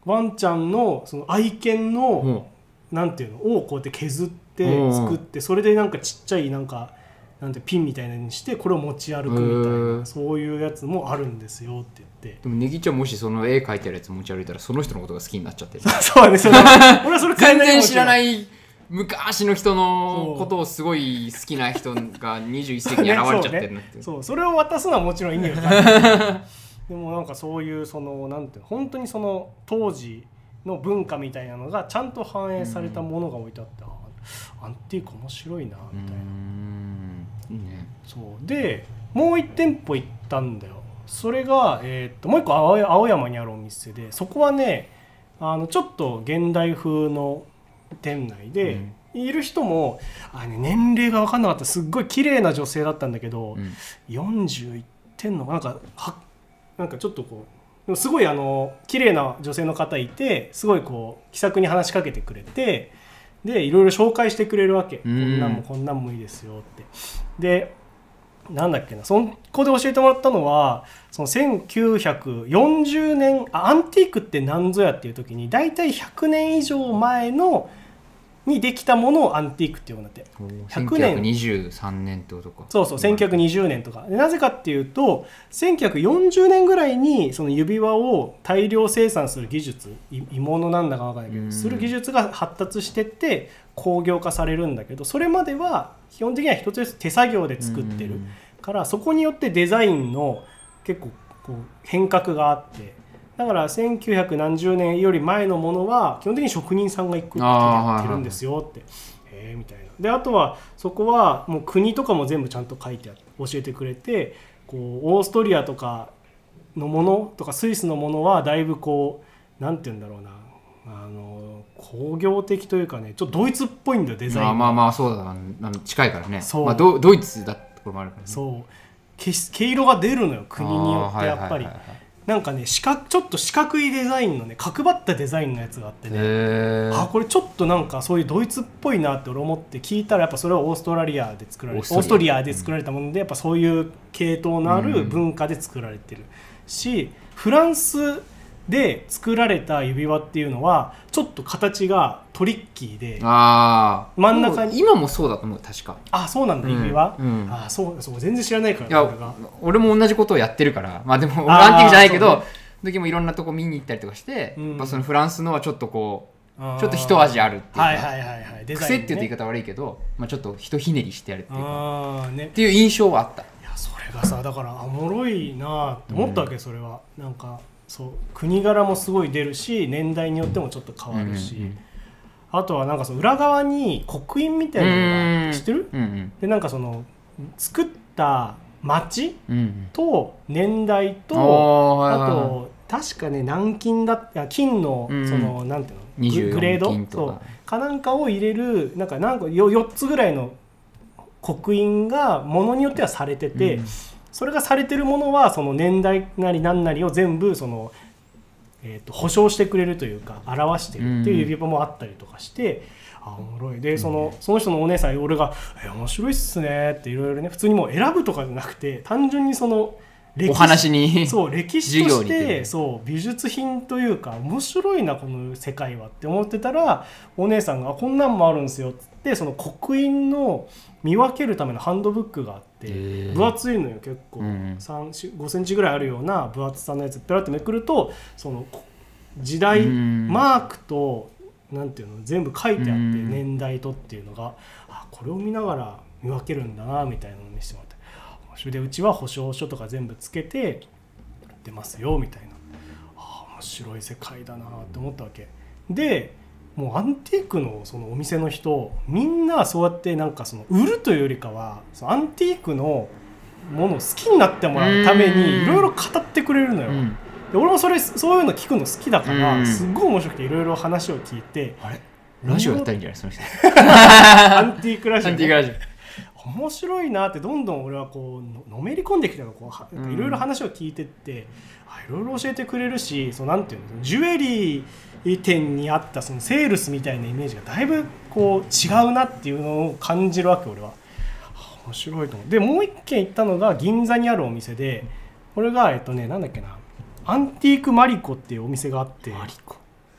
ワンちゃんのその愛犬の、うん、なんていうのをこうやって削って作って、うん、それでなんかちっちゃいなんかなんてピンみたいなのにしてこれを持ち歩くみたいな、そういうやつもあるんですよって言って。 でもネギちゃんもしその絵描いてあるやつ持ち歩いたらその人のことが好きになっちゃってる。 そうね、それ俺はそれ全然知らない昔の人のことをすごい好きな人がにじゅういっ世紀に現れちゃってるなって。 そうね、そう、それを渡すのはもちろん意味わかんないでもなんかそういうそのなんていうの本当にその当時の文化みたいなのがちゃんと反映されたものが置いてあって、うん、アンティーク面白いなみたいな。 うん、いいね。 そうでもう一店舗行ったんだよ。それが、えー、っともう一個青、青山にあるお店で、そこはねあのちょっと現代風の店内で、うん、いる人もあ、ね、年齢が分かんなかった。すっごい綺麗な女性だったんだけど、うん、よんじゅういってんのかなんかはなんかちょっとこうすごいあの綺麗な女性の方いて、すごいこう気さくに話しかけてくれて、でいろいろ紹介してくれるわけ。こんなんもこんなんもいいですよって。でなんだっけな、そこで教えてもらったのはそのせんきゅうひゃくよんじゅうねんあアンティークって何ぞやっていう時にだいたいひゃくねん以上前のにできたものをアンティークって呼ぶんだって。 ひゃくねんせんきゅうひゃくにじゅうさんねんってことか。 そうそう、せんきゅうひゃくにじゅうねんとかで、なぜかっていうとせんきゅうひゃくよんじゅうねんぐらいにその指輪を大量生産する技術、鋳物なんだか分からないけどする技術が発達してって工業化されるんだけど、それまでは基本的には一つ一つ手作業で作ってるから、そこによってデザインの結構こう変革があって、だからせんきゅうひゃくなんじゅうねんより前のものは基本的に職人さんが一個一個やってるんですよって。へえみたいな。であとはそこはもう国とかも全部ちゃんと書いてあって教えてくれて、こうオーストリアとかのものとかスイスのものはだいぶこうなんて言うんだろうな、あの工業的というかね、ちょっとドイツっぽいんだよデザインが。 まあまあまあそうだな、近いからね。そう、まあ、ド, ドイツだってところもあるからね。そう毛、毛色が出るのよ国によってやっぱり。なんかね四角ちょっと四角いデザインのね角張ったデザインのやつがあってね、あこれちょっとなんかそういうドイツっぽいなって俺思って聞いたら、やっぱそれはオーストラリアで作られてオーストリアで作られたもので、やっぱそういう系統のある文化で作られてるし、フランスで作られた指輪っていうのはちょっと形がトリッキーで、 あ真ん中に今もそうだと思う確か。 あそうなんだ、指輪、うんうん、あそうそう全然知らないから、ね、 いや俺が俺も同じことをやってるから、まあでも俺アンティークじゃないけど、ね、時もいろんなとこ見に行ったりとかして、うん、まあ、そのフランスのはちょっとこうちょっと一味あるっていうか、はいはいはいはい、デザインね、癖って言うと言い方悪いけど、まあ、ちょっとひとひねりしてやるっていうか、あ、ね、っていう印象はあった。いやそれがさだからおもろいなって思ったわけ、うん、それはなんかそう国柄もすごい出るし年代によってもちょっと変わるし、うんうんうん、あとはなんかその裏側に刻印みたいなのが知ってる、うんうん、でなんかその作った町と年代と、うんうん、あと確かね南金だ金のその、うん、なんていうのグレードそうかなんかを入れるなんかなんか よ, よっつぐらいの刻印がものによってはされてて、うん、それがされてるものはその年代なり何なりを全部その、えー、と保証してくれるというか表してるっていう指輪もあったりとかして、うん、あおもろいでその、その人のお姉さん俺がえ面白いっすねっていろいろね普通にもう選ぶとかじゃなくて単純にそのお話にそう歴史としてそう美術品というか面白いなこの世界はって思ってたらお姉さんがこんなんもあるんですよってその刻印の見分けるためのハンドブックがあって分厚いのよ結構、うん、さん、ごセンチぐらいあるような分厚さのやつペラッとめくるとその時代、うん、マークとなんていうの全部書いてあって、うん、年代とっていうのがあこれを見ながら見分けるんだなみたいなのを見せてもらってそれでうちは保証書とか全部つけてやってますよみたいなあ面白い世界だなって思ったわけでもうアンティークのそのお店の人みんなそうやってなんかその売るというよりかはそのアンティークのものを好きになってもらうためにいろいろ語ってくれるのよ、うん、で俺もそれそういうの聞くの好きだからすっごい面白くていろいろ話を聞いてあれラジオやったらいいんじゃないその人アンティークラジオ、 アンティークラジオ面白いなってどんどん俺はこうのめり込んできたのこういろいろ話を聞いてっていろいろ教えてくれるしそうなんていうのジュエリー店にあったそのセールスみたいなイメージがだいぶこう違うなっていうのを感じるわけ俺は面白いと思うでもう一軒行ったのが銀座にあるお店でこれがえっとねなんだっけなアンティークマリコっていうお店があってマリコ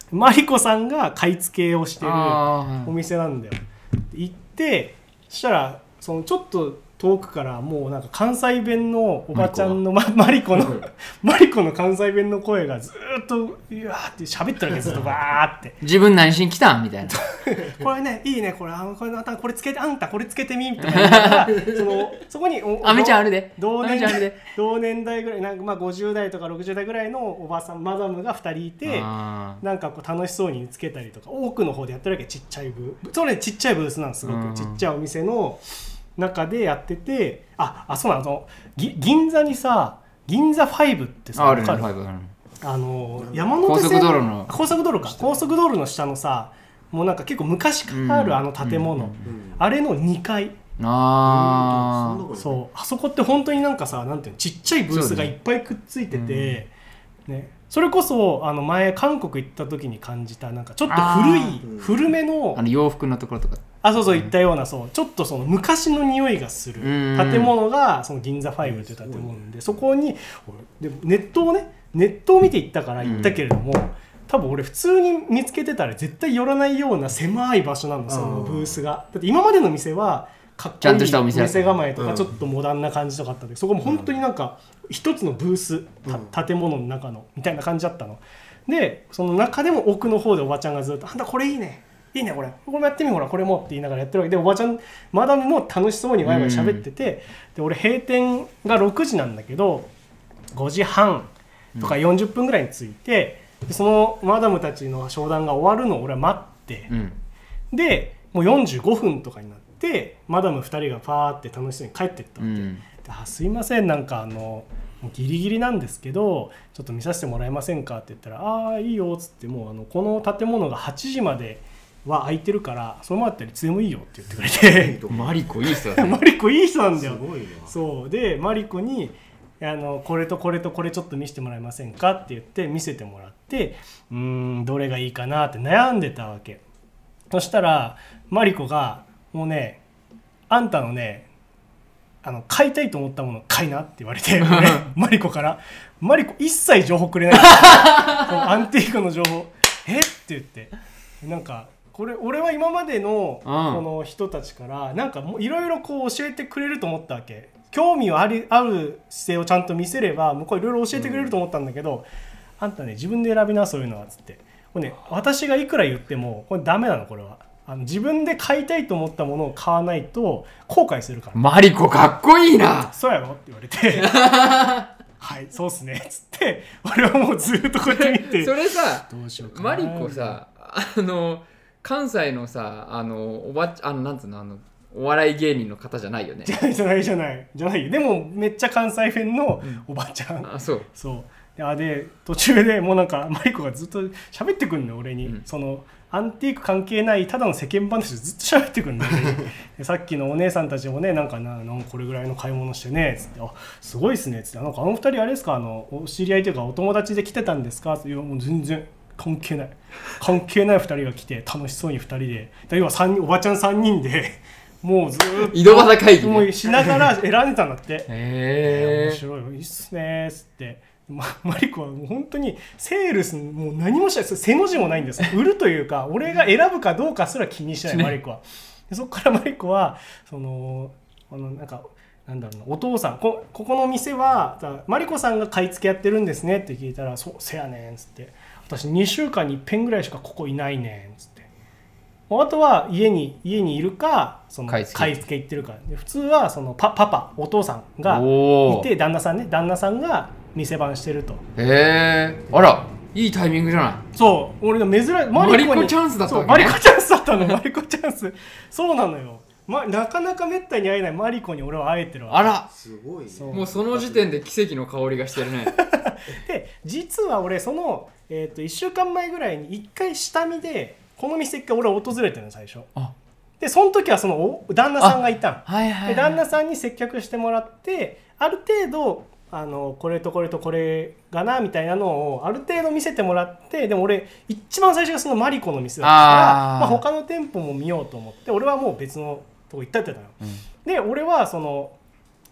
マリコさんが買い付けをしてるお店なんだよ。行ってそしたらそのちょっと遠くからもうなんか関西弁のおばちゃんのマリコのマリコの関西弁の声がずっとうわーって喋ってるわけずっとバーって自分何しに来たんみたいなこれねいいねこれあこれあんたこれつけてあんたこれつけてみみたいなそのそこにあめちゃんあるで同年代同年代ぐらいなんかまあごじゅう代とかろくじゅう代ぐらいのおばさんマダムがふたりいてなんかこう楽しそうにつけたりとか奥の方でやってるわけちっちゃいブーそれちっちゃいブースなんですすごくちっちゃいお店の中でやっててああそうなの銀座にさ銀座ファイブってさあるねファイブあの山手線高速道路の高速道路か高速道路の下のさもうなんか結構昔からあるあの建物、うんうん、あれのにかいあーそうあそこって本当になんかさなんていうのちっちゃいブースがいっぱいくっついてて、ねね、それこそあの前韓国行った時に感じたなんかちょっと古い古めのあの洋服のところとかあそうそう言ったようなそうちょっとその昔の匂いがする建物がその銀座ファイブという建物でそこにでネットをねネットを見て行ったから行ったけれども、うん、多分俺普通に見つけてたら絶対寄らないような狭い場所なのそのブースがだって今までの店はかっこいいお店構えとかちょっとモダンな感じとかあったんで、うん、そこも本当になんか一つのブース、うん、建物の中のみたいな感じだったのでその中でも奥の方でおばちゃんがずっとあんたこれいいねいいねこれこれもやってみほらこれもって言いながらやってるわけでおばちゃんマダムも楽しそうにワイワイ喋ってて、うん、で俺閉店がろくじなんだけどごじはんとかよんじゅっぷんぐらいに着いて、うん、でそのマダムたちの商談が終わるのを俺は待って、うん、でもうよんじゅうごふんとかになってマダムふたりがパーって楽しそうに帰ってったわけ、うん、であすいませんなんかあのもうギリギリなんですけどちょっと見させてもらえませんかって言ったらああいいよっつってもうあのこの建物がはちじまでは空いてるからそのままだったらいつでもいいよって言ってくれてマリコいい人だねマリコいい人なんだよすごいなそうでマリコにあのこれとこれとこれちょっと見せてもらえませんかって言って見せてもらってうーんどれがいいかなって悩んでたわけそしたらマリコがもうねあんたのねあの買いたいと思ったもの買いなって言われてマリコからマリコ一切情報くれないアンティークの情報えって言ってなんかこれ俺は今までのこの人たちからなんかいろいろこう教えてくれると思ったわけ興味はありある姿勢をちゃんと見せれば向こういろいろ教えてくれると思ったんだけど、うん、あんたね自分で選びなそういうのはつってこれ、ね、私がいくら言ってもこれダメなのこれはあの自分で買いたいと思ったものを買わないと後悔するからマリコかっこいいなそうやろって言われてはいそうっすねっつって俺はもうずっとこうやって見てそれさどうしようかなマリコさあの関西のさあのおばあのなんつうのあのお笑い芸人の方じゃないよねじゃないじゃないじゃないじゃないでもめっちゃ関西弁のおばちゃん、 うん、あそうそうであで途中でもうなんかマリコがずっと喋ってくるのよ俺に、うん、そのアンティーク関係ないただの世間話でずっと喋ってくるんだよねさっきのお姉さんたちもねなんかななんかこれぐらいの買い物してねつってあすごいっすねつってなんかあの二人あれですかあのお知り合いというかお友達で来てたんですかっていやもう全然関係ない関係ないふたりが来て楽しそうにふたりで要はさんにんおばちゃんさんにんでもうずっと井戸端会議、ね、 もうしながら選んでたんだってへえ面白いいいっすねつってま、マリコはもう本当にセールスもう何もしない背の字もないんです売るというか俺が選ぶかどうかすら気にしないマリコはでそこからマリコはそのあのなんかなんだろうなお父さん こ, ここの店はマリコさんが買い付けやってるんですねって聞いたらそうせやねんつって私にしゅうかんにいっぺんぐらいしかここいないねんつってあとは家に家にいるかその買い付 け, 買い付け行ってるかで普通はその パ, パパお父さんがいて旦那さんね旦那さんが店番してるとへえあらいいタイミングじゃないそう俺の珍しいマリコにマリコチャンスだったわけ、 ね、マリコチャンスだったのマリコチャンスそうなのよ、ま、なかなかめったに会えないマリコに俺は会えてるわあらすごいねもうその時点で奇跡の香りがしてるねで実は俺その、えー、といっしゅうかんまえぐらいにいっかい下見でこの店一回俺は訪れてるの最初あでその時はその旦那さんがいたん、 はいはいはい、 で旦那さんに接客してもらってある程度あのこれとこれとこれがなみたいなのをある程度見せてもらってでも俺一番最初がそのマリコの店だったからあ、まあ、他の店舗も見ようと思って俺はもう別のとこ行ったってたの、うん、で俺はその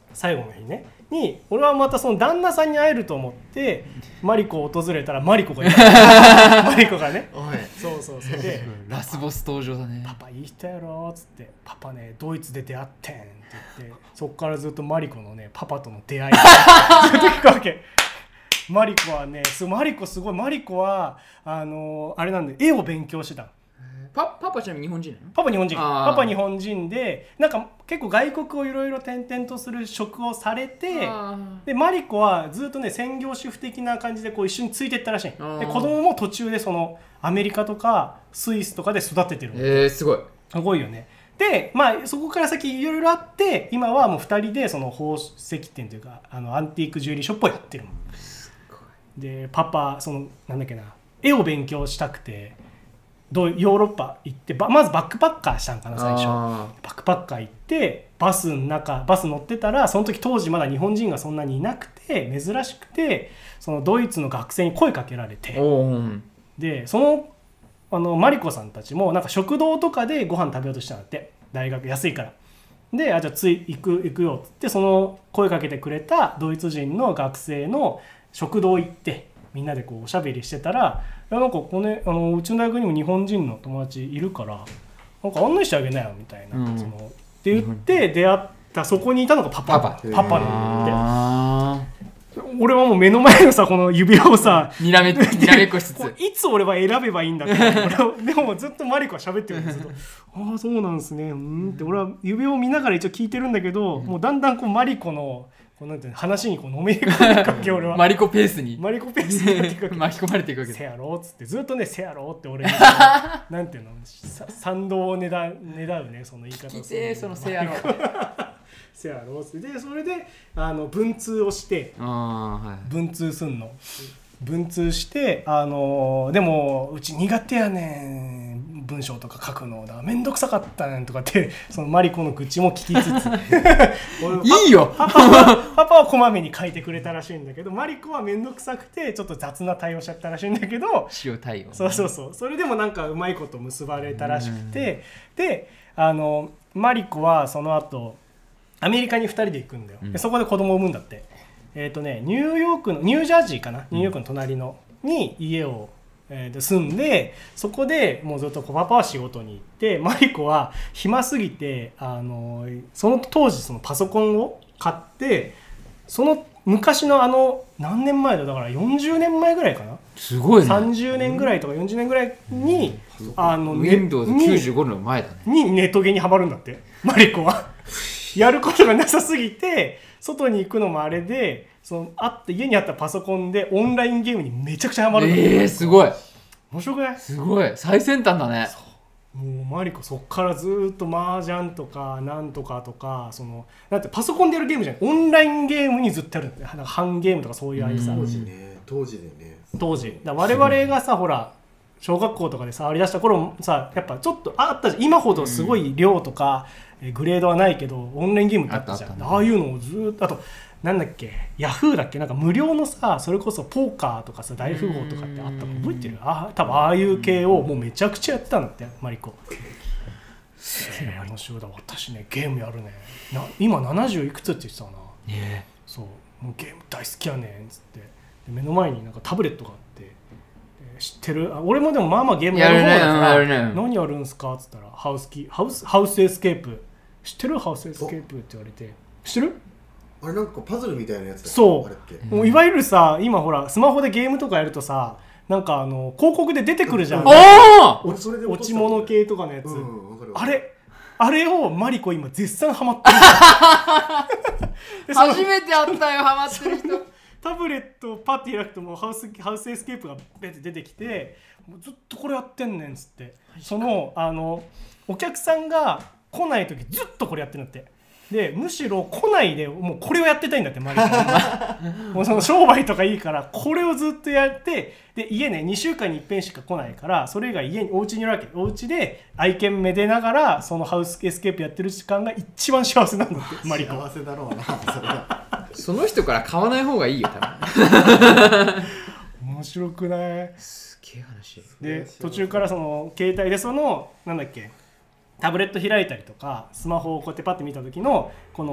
最後の日ねに俺はまたその旦那さんに会えると思ってマリコを訪れたらマリコがいたマリコがねそうそうそうでラスボス登場だね。 パパいい人やろっつってパパねドイツで出会ってんって言ってそっからずっとマリコのねパパとの出会いがずっと聞くわけ。マリコはねマリコすごいマリコはあのー、あれなんで絵を勉強してた。 パ, パパちなみに日本人なの？ パパ日本人。パパ日本人でなんか結構外国をいろいろ転々とする職をされてでマリコはずっとね専業主婦的な感じでこう一緒についていったらしい。で子供も途中でそのアメリカとかスイスとかで育ててる。 えー、すごいすごいよね。でまあそこから先いろいろあって今はもうふたりでその宝石店というかあのアンティークジュエリーショップをやってるの。でパパそのなんだっけな絵を勉強したくてどうヨーロッパ行ってまずバックパッカーしたんかな最初。バックパッカー行ってバスの中バス乗ってたらその時当時まだ日本人がそんなにいなくて珍しくてそのドイツの学生に声かけられてでそのあのマリコさんたちもなんか食堂とかでご飯食べようとしたんだって大学安いから。であじゃあつい行く行くよってその声かけてくれたドイツ人の学生の食堂行ってみんなでこうおしゃべりしてたらいやなんかこのあのうちの大学にも日本人の友達いるからなんか案内してあげなよみたいな、うん、そのって言って出会ったそこにいたのがパパパ パ, パパなんで俺はもう目の前のさこの指輪をさにらめっこしつついつ俺は選べばいいんだって俺でもずっとマリコは喋ってるんですよ。ああそうなんですねうんって俺は指輪を見ながら一応聞いてるんだけど、うん、もうだんだんこうマリコのこうなんていうの話にこうのめり込んでいくわけ俺はマリコペースにマリコペースに巻き込まれていくわけせやろっつってずっとねせやろって俺になんていうの賛同をねだねだうねその言い方聞いてそのせやろせやろってでそれであの文通をしてあ、はい、 文通すんの文通してあのでもうち苦手やねん文章とか書くのだめんどくさかったねんとかってそのマリコの愚痴も聞きつついいよパパはパパはこまめに書いてくれたらしいんだけどマリコはめんどくさくてちょっと雑な対応しちゃったらしいんだけど塩対応、ね、 そうそうそうそれでもなんかうまいこと結ばれたらしくてであのマリコはその後アメリカにふたりで行くんだよ、うん、でそこで子供を産むんだって。えーとね、ニューヨークのニュージャージーかなニューヨークの隣のに家を、えー、で住んでそこでもうずっとパパは仕事に行ってマリコは暇すぎてあのその当時そのパソコンを買ってその昔のあの何年前だだからよんじゅうねんまえぐらいかなすごいねさんじゅうねんぐらいとかよんじゅうねんぐらいに、うん、あのウィンドウズきゅうじゅうご の前だねにネトゲにハマるんだってマリコはやることがなさすぎて外に行くのもあれでそのあって家にあったパソコンでオンラインゲームにめちゃくちゃハマるんだって。 えー、すごい面白くない？ すごい最先端だね。 もうマリコそっからずっと麻雀とかなんとかとかそのだってパソコンでやるゲームじゃないオンラインゲームにずっとやるんだよ。なんかハンゲームとかそういうあれさ当時ね当時でね当時だ我々がさほら小学校とかで触り出した頃さやっぱちょっとあったじゃん今ほどすごい量とか、うん、グレードはないけどオンラインゲームってあったじゃん あ, あ, ああいうのをずっとあとなんだっけヤフーだっけなんか無料のさそれこそポーカーとかさ大富豪とかってあったの覚えてるあ多分ああいう系をもうめちゃくちゃやってたんだってマリコすげえ面白いだ私ねゲームやるねな今ななじゅういくつって言ってたな、 ね、 そうもうゲーム大好きやねんっつってで目の前になんかタブレットがあって知ってるあ俺もでもまあまあゲームやる方だからやる、ね、何やるんすかっつったらハウスキハウスハウスエスケープ知ってるハウスエスケープって言われて知ってるあれなんかパズルみたいなやつだそうあれっけ、 もういわゆるさ今ほらスマホでゲームとかやるとさなんかあの広告で出てくるじゃん、うん、 あ落ち物系とかのやつ、うん、あれあれをマリコ今絶賛ハマってる初めて会ったよハマってる人タブレットをパッて開くともうハウス、ハウスエスケープがベッて出てきてもうずっとこれやってんねんっつってそのあのお客さんが来ない時ずっとこれやってるんだってでむしろ来ないでもうこれをやってたいんだってマリコもうその商売とかいいからこれをずっとやってで家ねにしゅうかんにいっぺんしか来ないからそれ以外家にお家にいるわけお家で愛犬めでながらそのハウスエスケープやってる時間が一番幸せなんだってマリコ幸せだろうなそれはその人から買わない方がいいよ多分面白くないすげえ話で途中からその携帯でそのなんだっけタブレット開いたりとかスマホをこうやってパッて見た時のこの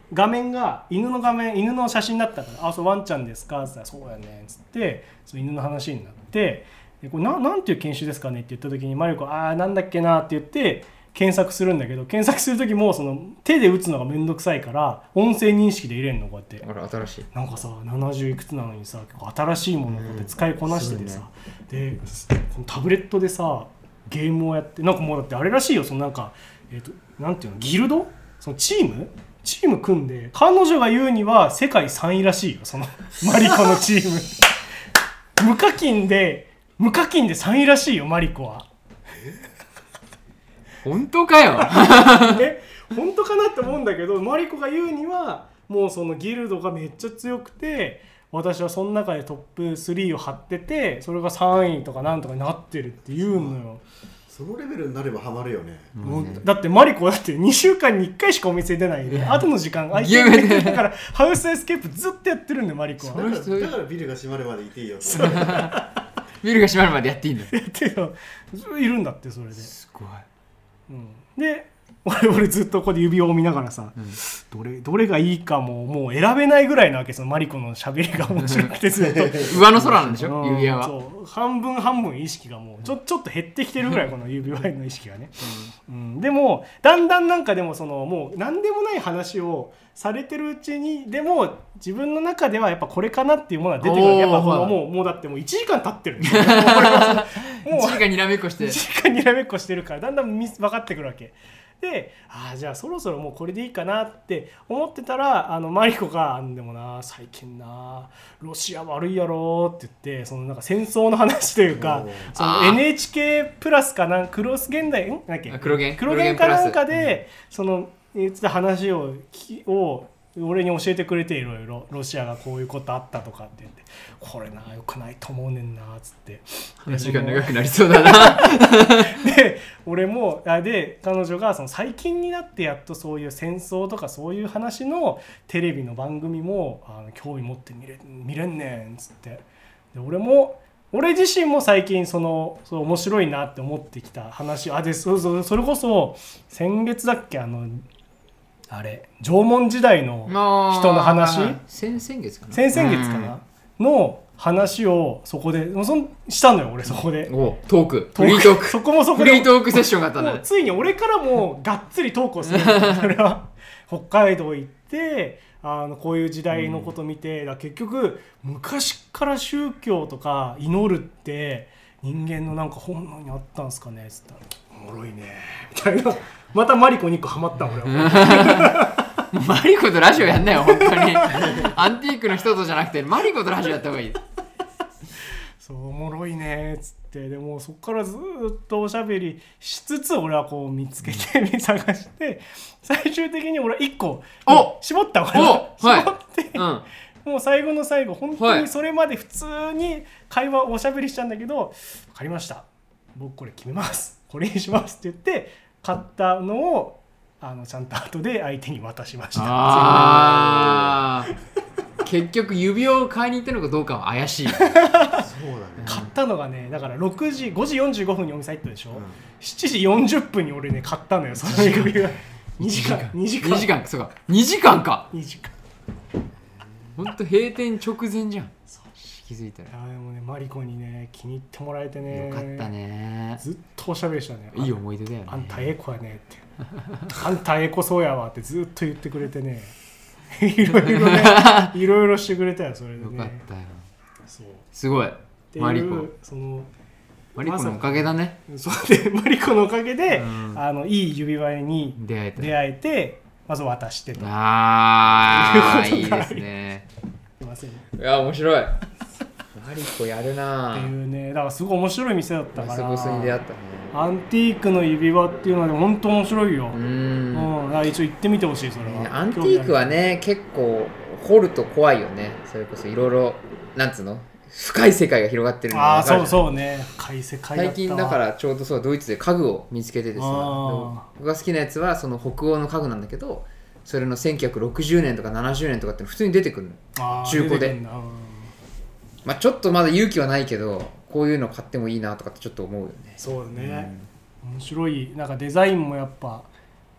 画面が犬の画面犬の写真だったから「あそうワンちゃんですか?」って言ったら「そうやね」っつってそう犬の話になってでこれ な, なんていう犬種ですかねって言った時にマリコああなんだっけなって言って検索するんだけど検索する時もその手で打つのがめんどくさいから音声認識で入れんのこうやってあら新しいなんかさななじゅういくつなのにさ結構新しいものをこうやって使いこなしててさ、うん、でこのタブレットでさゲームをやってなんかもうだってあれらしいよそのなんか、えー、となんていうのギルドそのチームチーム組んで彼女が言うには世界さんいらしいよそのマリコのチーム無課金で無課金でさんいらしいよマリコは本当かよえ本当かなって思うんだけどマリコが言うにはもうそのギルドがめっちゃ強くて私はその中でトップスリーを張っててそれがさんいとかなんとかになってるって言うのよ。 そのレベルになればハマるよね。 もうだってマリコだってにしゅうかんにいっかいしかお店出ないで後の時間空いてるだからハウスエスケープずっとやってるんだよマリコは。 だから、だからビルが閉まるまでいていいよビルが閉まるまでやっていいんだやってよいるんだってそれで。 すごい、 うん、で俺, 俺ずっとここで指輪を見ながらさ、うん、どれどれがいいかももう選べないぐらいなわけそのマリコの喋りが面白くてずっと上の空なんでしょ、うん、指輪はそう半分半分意識がもうちょ, ちょっと減ってきてるぐらいこの指輪の意識がね、うんうん、でもだんだんなんかでもそのもう何でもない話をされてるうちにでも自分の中ではやっぱこれかなっていうものが出てくるやっぱこのもう、もうだってもういちじかん経ってるもういちじかんにらめっこしていちじかんにらめっこしてるからだんだん分かってくるわけで、あじゃあそろそろもうこれでいいかなって思ってたらあのマリコがでもな最近なロシア悪いやろって言ってそのなんか戦争の話というかその エヌエイチケー プラスかなクロス現代んなんだっけ黒源黒源かなんかでその言ってた話をを俺に教えてくれていろいろロシアがこういうことあったとかって言ってこれなよくないと思うねんなっつって話が長くなりそうだなで俺もあで彼女がその最近になってやっとそういう戦争とかそういう話のテレビの番組もあの興味持って見れ、見れんねんっつってで俺も俺自身も最近そのそう面白いなって思ってきた話あでそうそうそれこそ先月だっけあのあれ縄文時代の人の話先々月かな先々月かな、うん、の話をそこでそんしたのよ俺そこでおトークフリートークそこもそこでフリートークセッションがあったんだ、ね、 ついに俺からもがっつりトークをするそれは北海道行ってあのこういう時代のこと見て、うん、だ結局昔から宗教とか祈るって人間のなんか本能にあったんすかねっつったらおもろいねみたいなまたマリコにいっこハマった俺はマリコとラジオやんなよ本当にアンティークの人とじゃなくてマリコとラジオやった方がいいそうおもろいねっつってでもそこからずっとおしゃべりしつつ俺はこう見つけて、うん、探して最終的に俺はいっこ絞った俺は絞って、はい、うん、もう最後の最後本当にそれまで普通に会話おしゃべりしたんだけど、はい、分かりました僕これ決めますこれにしますって言って買ったのをあのちゃんと後で相手に渡しました。 あ結局指輪を買いに行ったのかどうかは怪しいそうだね買ったのがねだからろくじごじよんじゅうごふんにお店入ったでしょ、うん、しちじよんじゅっぷんに俺ね買ったのよその指輪にじかんにじかんにじかんそうかにじかんかにじかんほんと閉店直前じゃん気づいたらあでもねマリコにね気に入ってもらえてねよかったねずっとおしゃべりしたねいい思い出だよねあんたええ子やねってあんたええ子そうやわってずっと言ってくれてねいろいろねいろいろしてくれたよそれでねよかったよそうすごいマリコそのマリコのおかげだねそうでマリコのおかげで、うん、あのいい指輪に出会え て, 出会えてまず渡してとあーいいですねすいませんいや面白いマリコやるなっていうねだからすごい面白い店だったからブスブスに出会ったねアンティークの指輪っていうのは本当面白いようん、うん、一応行ってみてほしいそれは、 ね、アンティークはね結構掘ると怖いよねそれこそいろいろなんつうの深い世界が広がってるのが分かるああそうそうね深い世界だった最近だからちょうどそうドイツで家具を見つけてですね僕が好きなやつはその北欧の家具なんだけどそれのせんきゅうひゃくろくじゅうねんとかななじゅうねんとかって普通に出てくるの中古でまあ、ちょっとまだ勇気はないけどこういうの買ってもいいなとかってちょっと思うよねそうだね、うん、面白いなんかデザインもやっぱ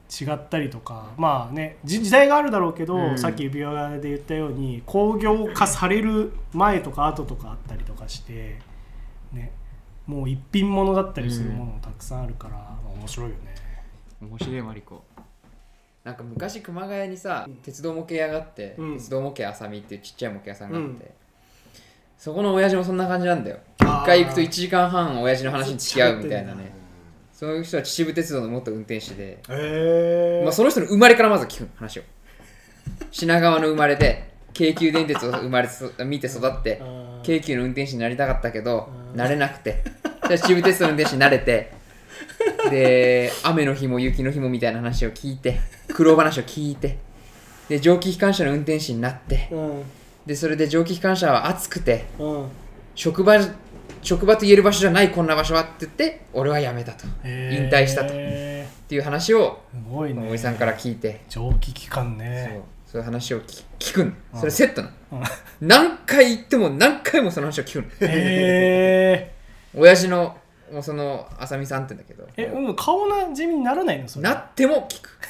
違ったりとか、まあね時代があるだろうけど、 うん、 さっき指輪で言ったように工業化される前とか後とかあったりとかして、ね、もう一品物だったりするものもたくさんあるから、うん、面白いよね。 面白いマリコ。なんか昔熊谷にさ、うん、鉄道模型屋があって、うん、鉄道模型あさみっていうちっちゃい模型屋さんがあって、うん、そこの親父もそんな感じなんだよ。一回行くといちじかんはん親父の話に付き合うみたいなね。そういう人は秩父鉄道の元運転手で、えーまあ、その人の生まれからまず聞く話を。品川の生まれで京急電鉄を生まれ見て育って京急の運転手になりたかったけどなれなくて、秩父鉄道の運転手になれて、で雨の日も雪の日もみたいな話を聞いて、苦労話を聞いて、で蒸気機関車の運転手になって、うん、でそれで蒸気機関車は暑くて、うん、職場職場と言える場所じゃないこんな場所はって言って俺は辞めたと、引退したとっていう話をおじさんから聞いて、 蒸気機関ね、 そうそういう話を聞, 聞くん、それセットなの、うん、何回言っても何回もその話を聞くの。へー親父のもうそのあさみさんって言うんだけど、 え、うん、顔なじみにならないのそれ。 なっても聞く。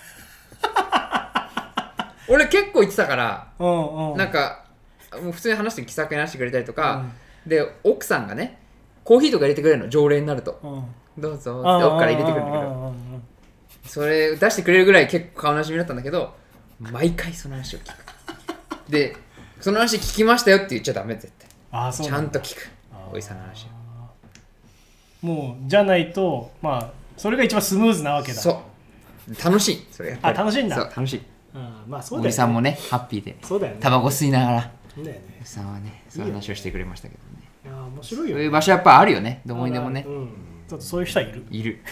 俺結構言ってたから、うんうん、なんかもう普通に話して気さくに話してくれたりとか、うん、で奥さんがねコーヒーとか入れてくれるの、常連になると、うん、どうぞって奥から入れてくれるんだけど、それ出してくれるぐらい結構顔なじみだったんだけど、毎回その話を聞く。でその話聞きましたよって言っちゃダメ、絶対。あ、そうなんだ。ちゃんと聞くおじさんの話を。 もうじゃないと、まあそれが一番スムーズなわけだ。 そう楽しい、それやっぱり。 あ、楽しいんだ。 そう楽しい。 うん、まあそうだよね。 おじさんもねハッピーで、 そうだよね、 タバコ吸いながら、 そうだよね、 おじさんはねそういう話をしてくれましたけどね。 いや面白いよね。 そういう場所やっぱあるよね、どこにでもね。 うん、ちょっとそういう人はいる。 いる。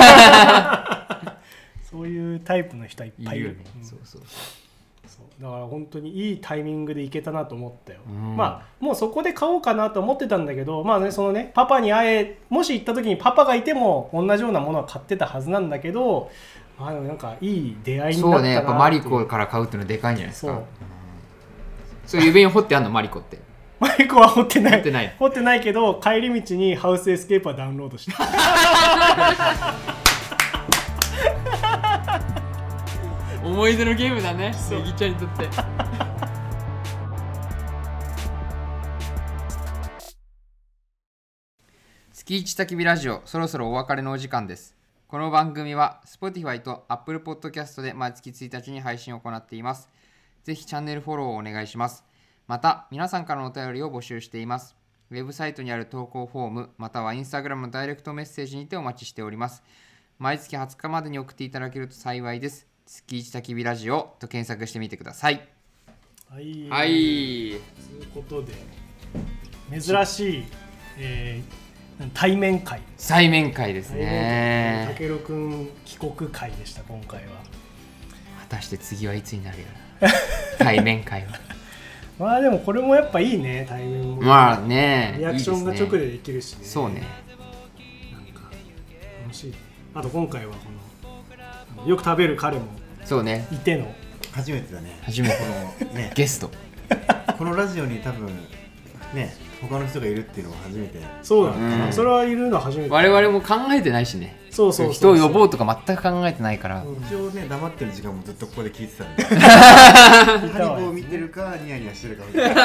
そういうタイプの人はいっぱいいる。 いるよね。うん、そうそうそう。 だから本当にいいタイミングで行けたなと思ったよ、うん、まあもうそこで買おうかなと思ってたんだけど、まあねそのねパパに会えもし行った時にパパがいても同じようなものは買ってたはずなんだけど、あのなんかいい出会いになったなって。そうね、 やっぱマリコから買うっていうのはでかいんじゃないですか。そう、そういう指輪掘ってあんのマリコって。 マリコは掘ってない掘ってない掘ってないけど帰り道にハウスエスケープはダウンロードして思い出のゲームだね、ネギちゃんにとって。月一焚き火ラジオ、そろそろお別れのお時間です。この番組は Spotify と Apple Podcast で毎月ついたちに配信を行っています。ぜひチャンネルフォローをお願いします。また、皆さんからのお便りを募集しています。ウェブサイトにある投稿フォーム、または Instagram のダイレクトメッセージにてお待ちしております。毎月はつかまでに送っていただけると幸いです。月一焚き火ラジオと検索してみてください。 はい。 はい。ということで、珍しい、えー、対面会。 対面会ですね。 たけるくん帰国会でした、今回は。 果たして次はいつになるよな。対面会は。 まあでもこれもやっぱいいね、対面も。 まあね。 リアクションが直でできるしね。 いいそうね。 なんか楽しい。あと今回はこのよく食べる彼もそうねいての初めてだね。 初めてのねゲスト。 このラジオに多分ね他の人がいるっていうのは初めて。 そうだね、うん、それはいるのは初めて。 我々も考えてないしね。 そうそうそうそう、 人を呼ぼうとか全く考えてないから、 うん、一応ね黙ってる時間もずっとここで聞いてたんでハリボを見てるかニヤニヤしてるかみたいな。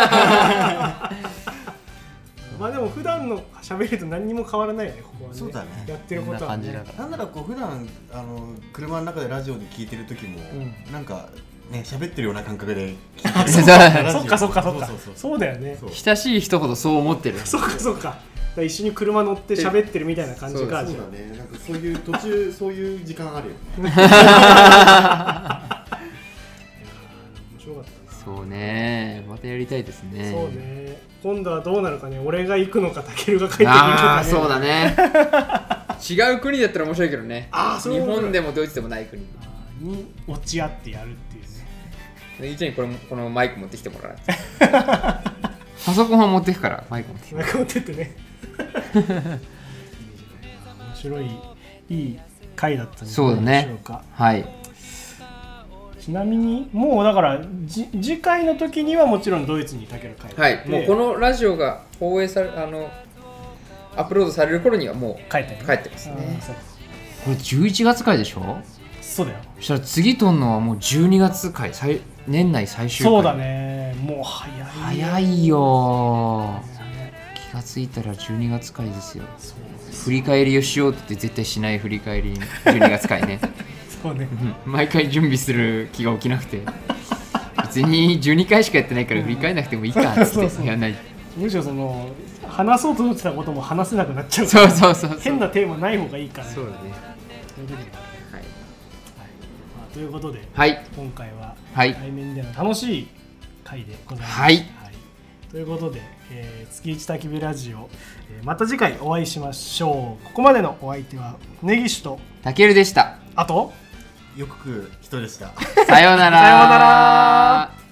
まあでも普段の喋りと何にも変わらないよね、ここはね。 そうだね。 やってることはね。 なんならこう普段あの車の中でラジオで聞いてる時も、うん、なんかね喋ってるような感覚で聞いてる。 そっかそっかそっか。そうだよね。 親しい人ほどそう思ってる。 そっかそっか。一緒に車乗って喋ってるみたいな感じが。 そうだね。なんかそういう途中そういう時間あるよね。面白かったな。 そうね。またやりたいですね。 そうね。今度はどうなるかね。俺が行くのかタケルが帰ってくるのかね。 ああそうだね。違う国だったら面白いけどね。あそう。日本でもドイツでもない国に落ち合ってやるっていうね。 いいちゃんにこれこのマイク持ってきてもらう。パソコンは持ってくからマイク持ってきて。 マイク持ってってね。面白いいい回だったんじゃないでしょうか。はい。 ちなみにもうだからじ次回の時にはもちろんドイツにタケル帰って、 はい、もうこのラジオが放映されあのアップロードされる頃にはもう帰って、ね、 帰ってますね。これじゅういちがつからでしょ。 そうだよ。 そしたら次撮るのはもうじゅうにがつ回、年内最終回。 そうだね、もう早い早いよ。気がついたらじゅうにがつ回ですよ。振り返りをしようって絶対しない振り返りじゅうにがつ回ね。 そうね。 毎回準備する気が起きなくて、別にじゅうにかいしかやってないから振り返らなくてもいいかっつってやらない。 むしろその話そうと思ってたことも話せなくなっちゃうから、そうそうそうそう、 変なテーマない方がいいから、ね、 そうだね。 ということで、はいはい、まあ、ということで、 はい、 今回は対面での楽しい回でございます、 はいはい、ということで、えー、月一焚き火ラジオ、えー、また次回お会いしましょう。ここまでのお相手は根岸とたけるでした。 あとよく食う人でした。 さようなら。 さようなら。